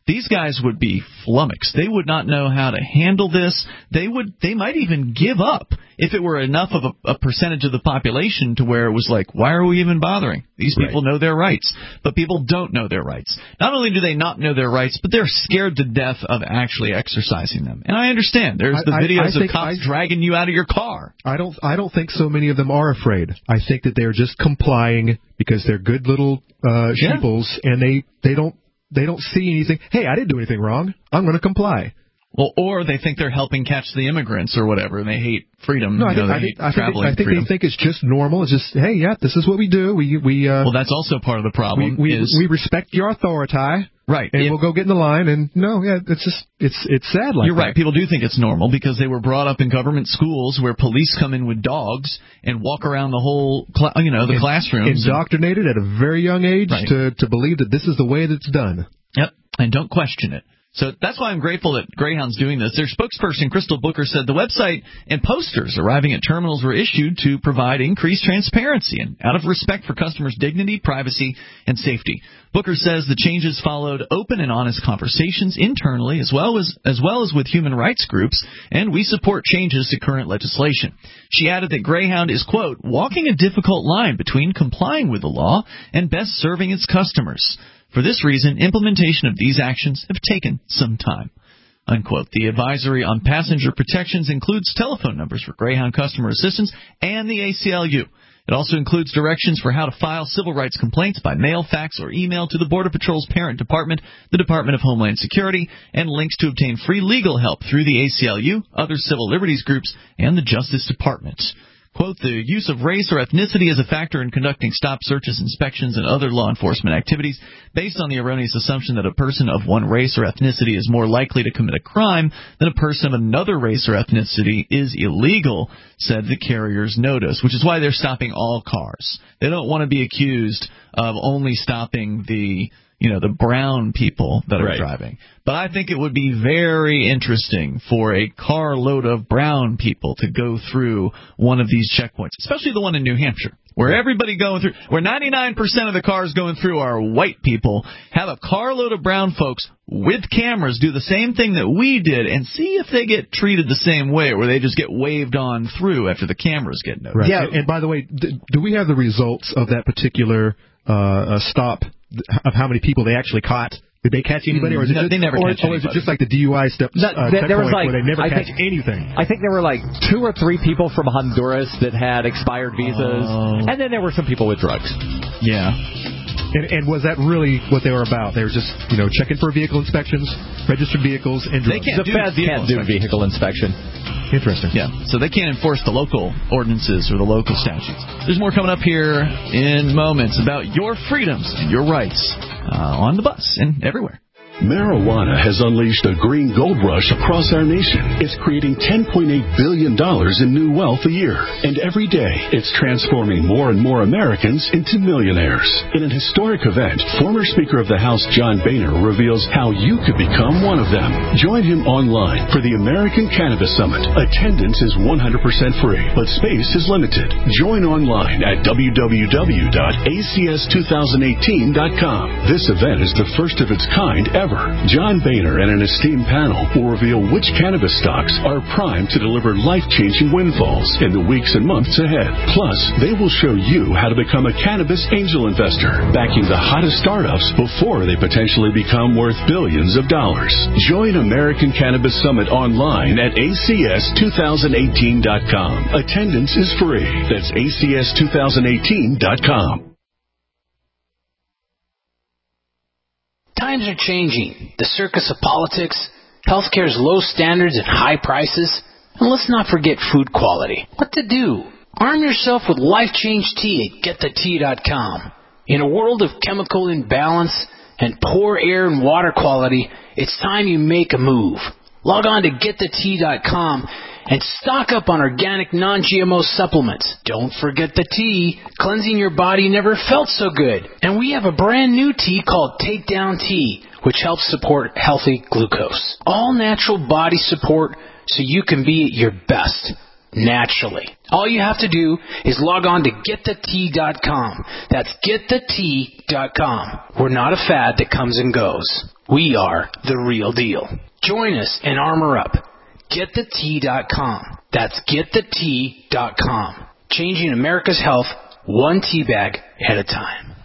Speaker 2: these guys would be flummoxed. They would not know how to handle this. They would. They might even give up if it were enough of a, a percentage of the population to where it was like, why are we even bothering? These people right. know their rights. But people don't know their rights. Not only do they not know their rights, but they're scared to death of actually exercising them. And I understand. There's the
Speaker 3: I,
Speaker 2: videos
Speaker 3: I, I
Speaker 2: of cops
Speaker 3: I,
Speaker 2: dragging you out of your car.
Speaker 3: I don't. I don't think so many of them are afraid. I think that they're just complying because they're good little uh, sheeples, yeah. and they, they don't they don't see anything. Hey, I didn't do anything wrong. I'm going to comply.
Speaker 2: Well, or they think they're helping catch the immigrants or whatever, and they hate freedom.
Speaker 3: No, I
Speaker 2: you know,
Speaker 3: think, I
Speaker 2: they
Speaker 3: think,
Speaker 2: hate
Speaker 3: I think,
Speaker 2: traveling
Speaker 3: I think
Speaker 2: freedom.
Speaker 3: they think it's just normal. It's just, hey, yeah, this is what we do. We we. Uh,
Speaker 2: well, that's also part of the problem.
Speaker 3: We we,
Speaker 2: is,
Speaker 3: we respect your authority,
Speaker 2: right?
Speaker 3: And
Speaker 2: if,
Speaker 3: we'll go get in the line. And no, yeah, it's just it's it's sad. Like
Speaker 2: you're
Speaker 3: that.
Speaker 2: right. People do think it's normal because they were brought up in government schools where police come in with dogs and walk around the whole, cl- you know, the
Speaker 3: and,
Speaker 2: classrooms.
Speaker 3: Indoctrinated and, at a very young age
Speaker 2: right.
Speaker 3: to to believe that this is the way that's done.
Speaker 2: Yep, and don't question it. So that's why I'm grateful that Greyhound's doing this. Their spokesperson, Crystal Booker, said the website and posters arriving at terminals were issued to provide increased transparency and out of respect for customers' dignity, privacy, and safety. Booker says the changes followed open and honest conversations internally as well as as well as with human rights groups, and we support changes to current legislation. She added that Greyhound is, quote, walking a difficult line between complying with the law and best serving its customers. For this reason, implementation of these actions have taken some time, unquote. The advisory on passenger protections includes telephone numbers for Greyhound customer assistance and the A C L U. It also includes directions for how to file civil rights complaints by mail, fax, or email to the Border Patrol's parent department, the Department of Homeland Security, and links to obtain free legal help through the A C L U, other civil liberties groups, and the Justice Department. Quote, the use of race or ethnicity as a factor in conducting stop searches, inspections, and other law enforcement activities based on the erroneous assumption that a person of one race or ethnicity is more likely to commit a crime than a person of another race or ethnicity is illegal, said the carrier's notice, which is why they're stopping all cars. They don't want to be accused of only stopping the you know, the brown people that are right. driving. But I think it would be very interesting for a carload of brown people to go through one of these checkpoints, especially the one in New Hampshire, where everybody going through, where ninety-nine percent of the cars going through are white people. Have a carload of brown folks with cameras do the same thing that we did and see if they get treated the same way, where they just get waved on through after the cameras get noticed.
Speaker 3: Right. Yeah. And, and by the way, do we have the results of that particular uh, stop? Of how many people they actually caught? Did they catch anybody, or is it
Speaker 2: no,
Speaker 3: just,
Speaker 2: they never
Speaker 3: or,
Speaker 2: catch
Speaker 3: or is it just like the D U I step?
Speaker 4: No,
Speaker 3: uh,
Speaker 4: there, there was like
Speaker 3: where they never
Speaker 4: I
Speaker 3: catch
Speaker 4: think,
Speaker 3: anything.
Speaker 4: I think there were like two or three people from Honduras that had expired visas,
Speaker 2: oh.
Speaker 4: and then there were some people with drugs.
Speaker 2: Yeah.
Speaker 3: And, and was that really what they were about? They were just, you know, checking for vehicle inspections, registered vehicles, and drugs.
Speaker 2: They can't
Speaker 4: the
Speaker 2: do
Speaker 4: feds can't do
Speaker 2: inspection.
Speaker 4: vehicle inspection.
Speaker 3: Interesting.
Speaker 2: Yeah, so they can't enforce the local ordinances or the local statutes. There's more coming up here in moments about your freedoms and your rights uh, on the bus and everywhere.
Speaker 9: Marijuana has unleashed a green gold rush across our nation. It's creating ten point eight billion dollars in new wealth a year. And every day, it's transforming more and more Americans into millionaires. In an historic event, former Speaker of the House John Boehner reveals how you could become one of them. Join him online for the American Cannabis Summit. Attendance is one hundred percent free, but space is limited. Join online at w w w dot a c s two thousand eighteen dot com. This event is the first of its kind ever. John Boehner and an esteemed panel will reveal which cannabis stocks are primed to deliver life-changing windfalls in the weeks and months ahead. Plus, they will show you how to become a cannabis angel investor, backing the hottest startups before they potentially become worth billions of dollars. Join American Cannabis Summit online at a c s two thousand eighteen dot com. Attendance is free. That's a c s two thousand eighteen dot com.
Speaker 14: Times are changing. The circus of politics, healthcare's low standards and high prices, and let's not forget food quality. What to do? Arm yourself with Life Change Tea at get the tea dot com. In a world of chemical imbalance and poor air and water quality, it's time you make a move. Log on to get the tea dot com and stock up on organic non-G M O supplements. Don't forget the tea. Cleansing your body never felt so good. And we have a brand new tea called Takedown Tea, which helps support healthy glucose. All natural body support so you can be at your best. naturally. All you have to do is log on to get the tea dot com. That's get the tea dot com. We're not a fad that comes and goes. We are the real deal. Join us and armor up. get the tea dot com. That's get the tea dot com. Changing America's health one tea bag at a time.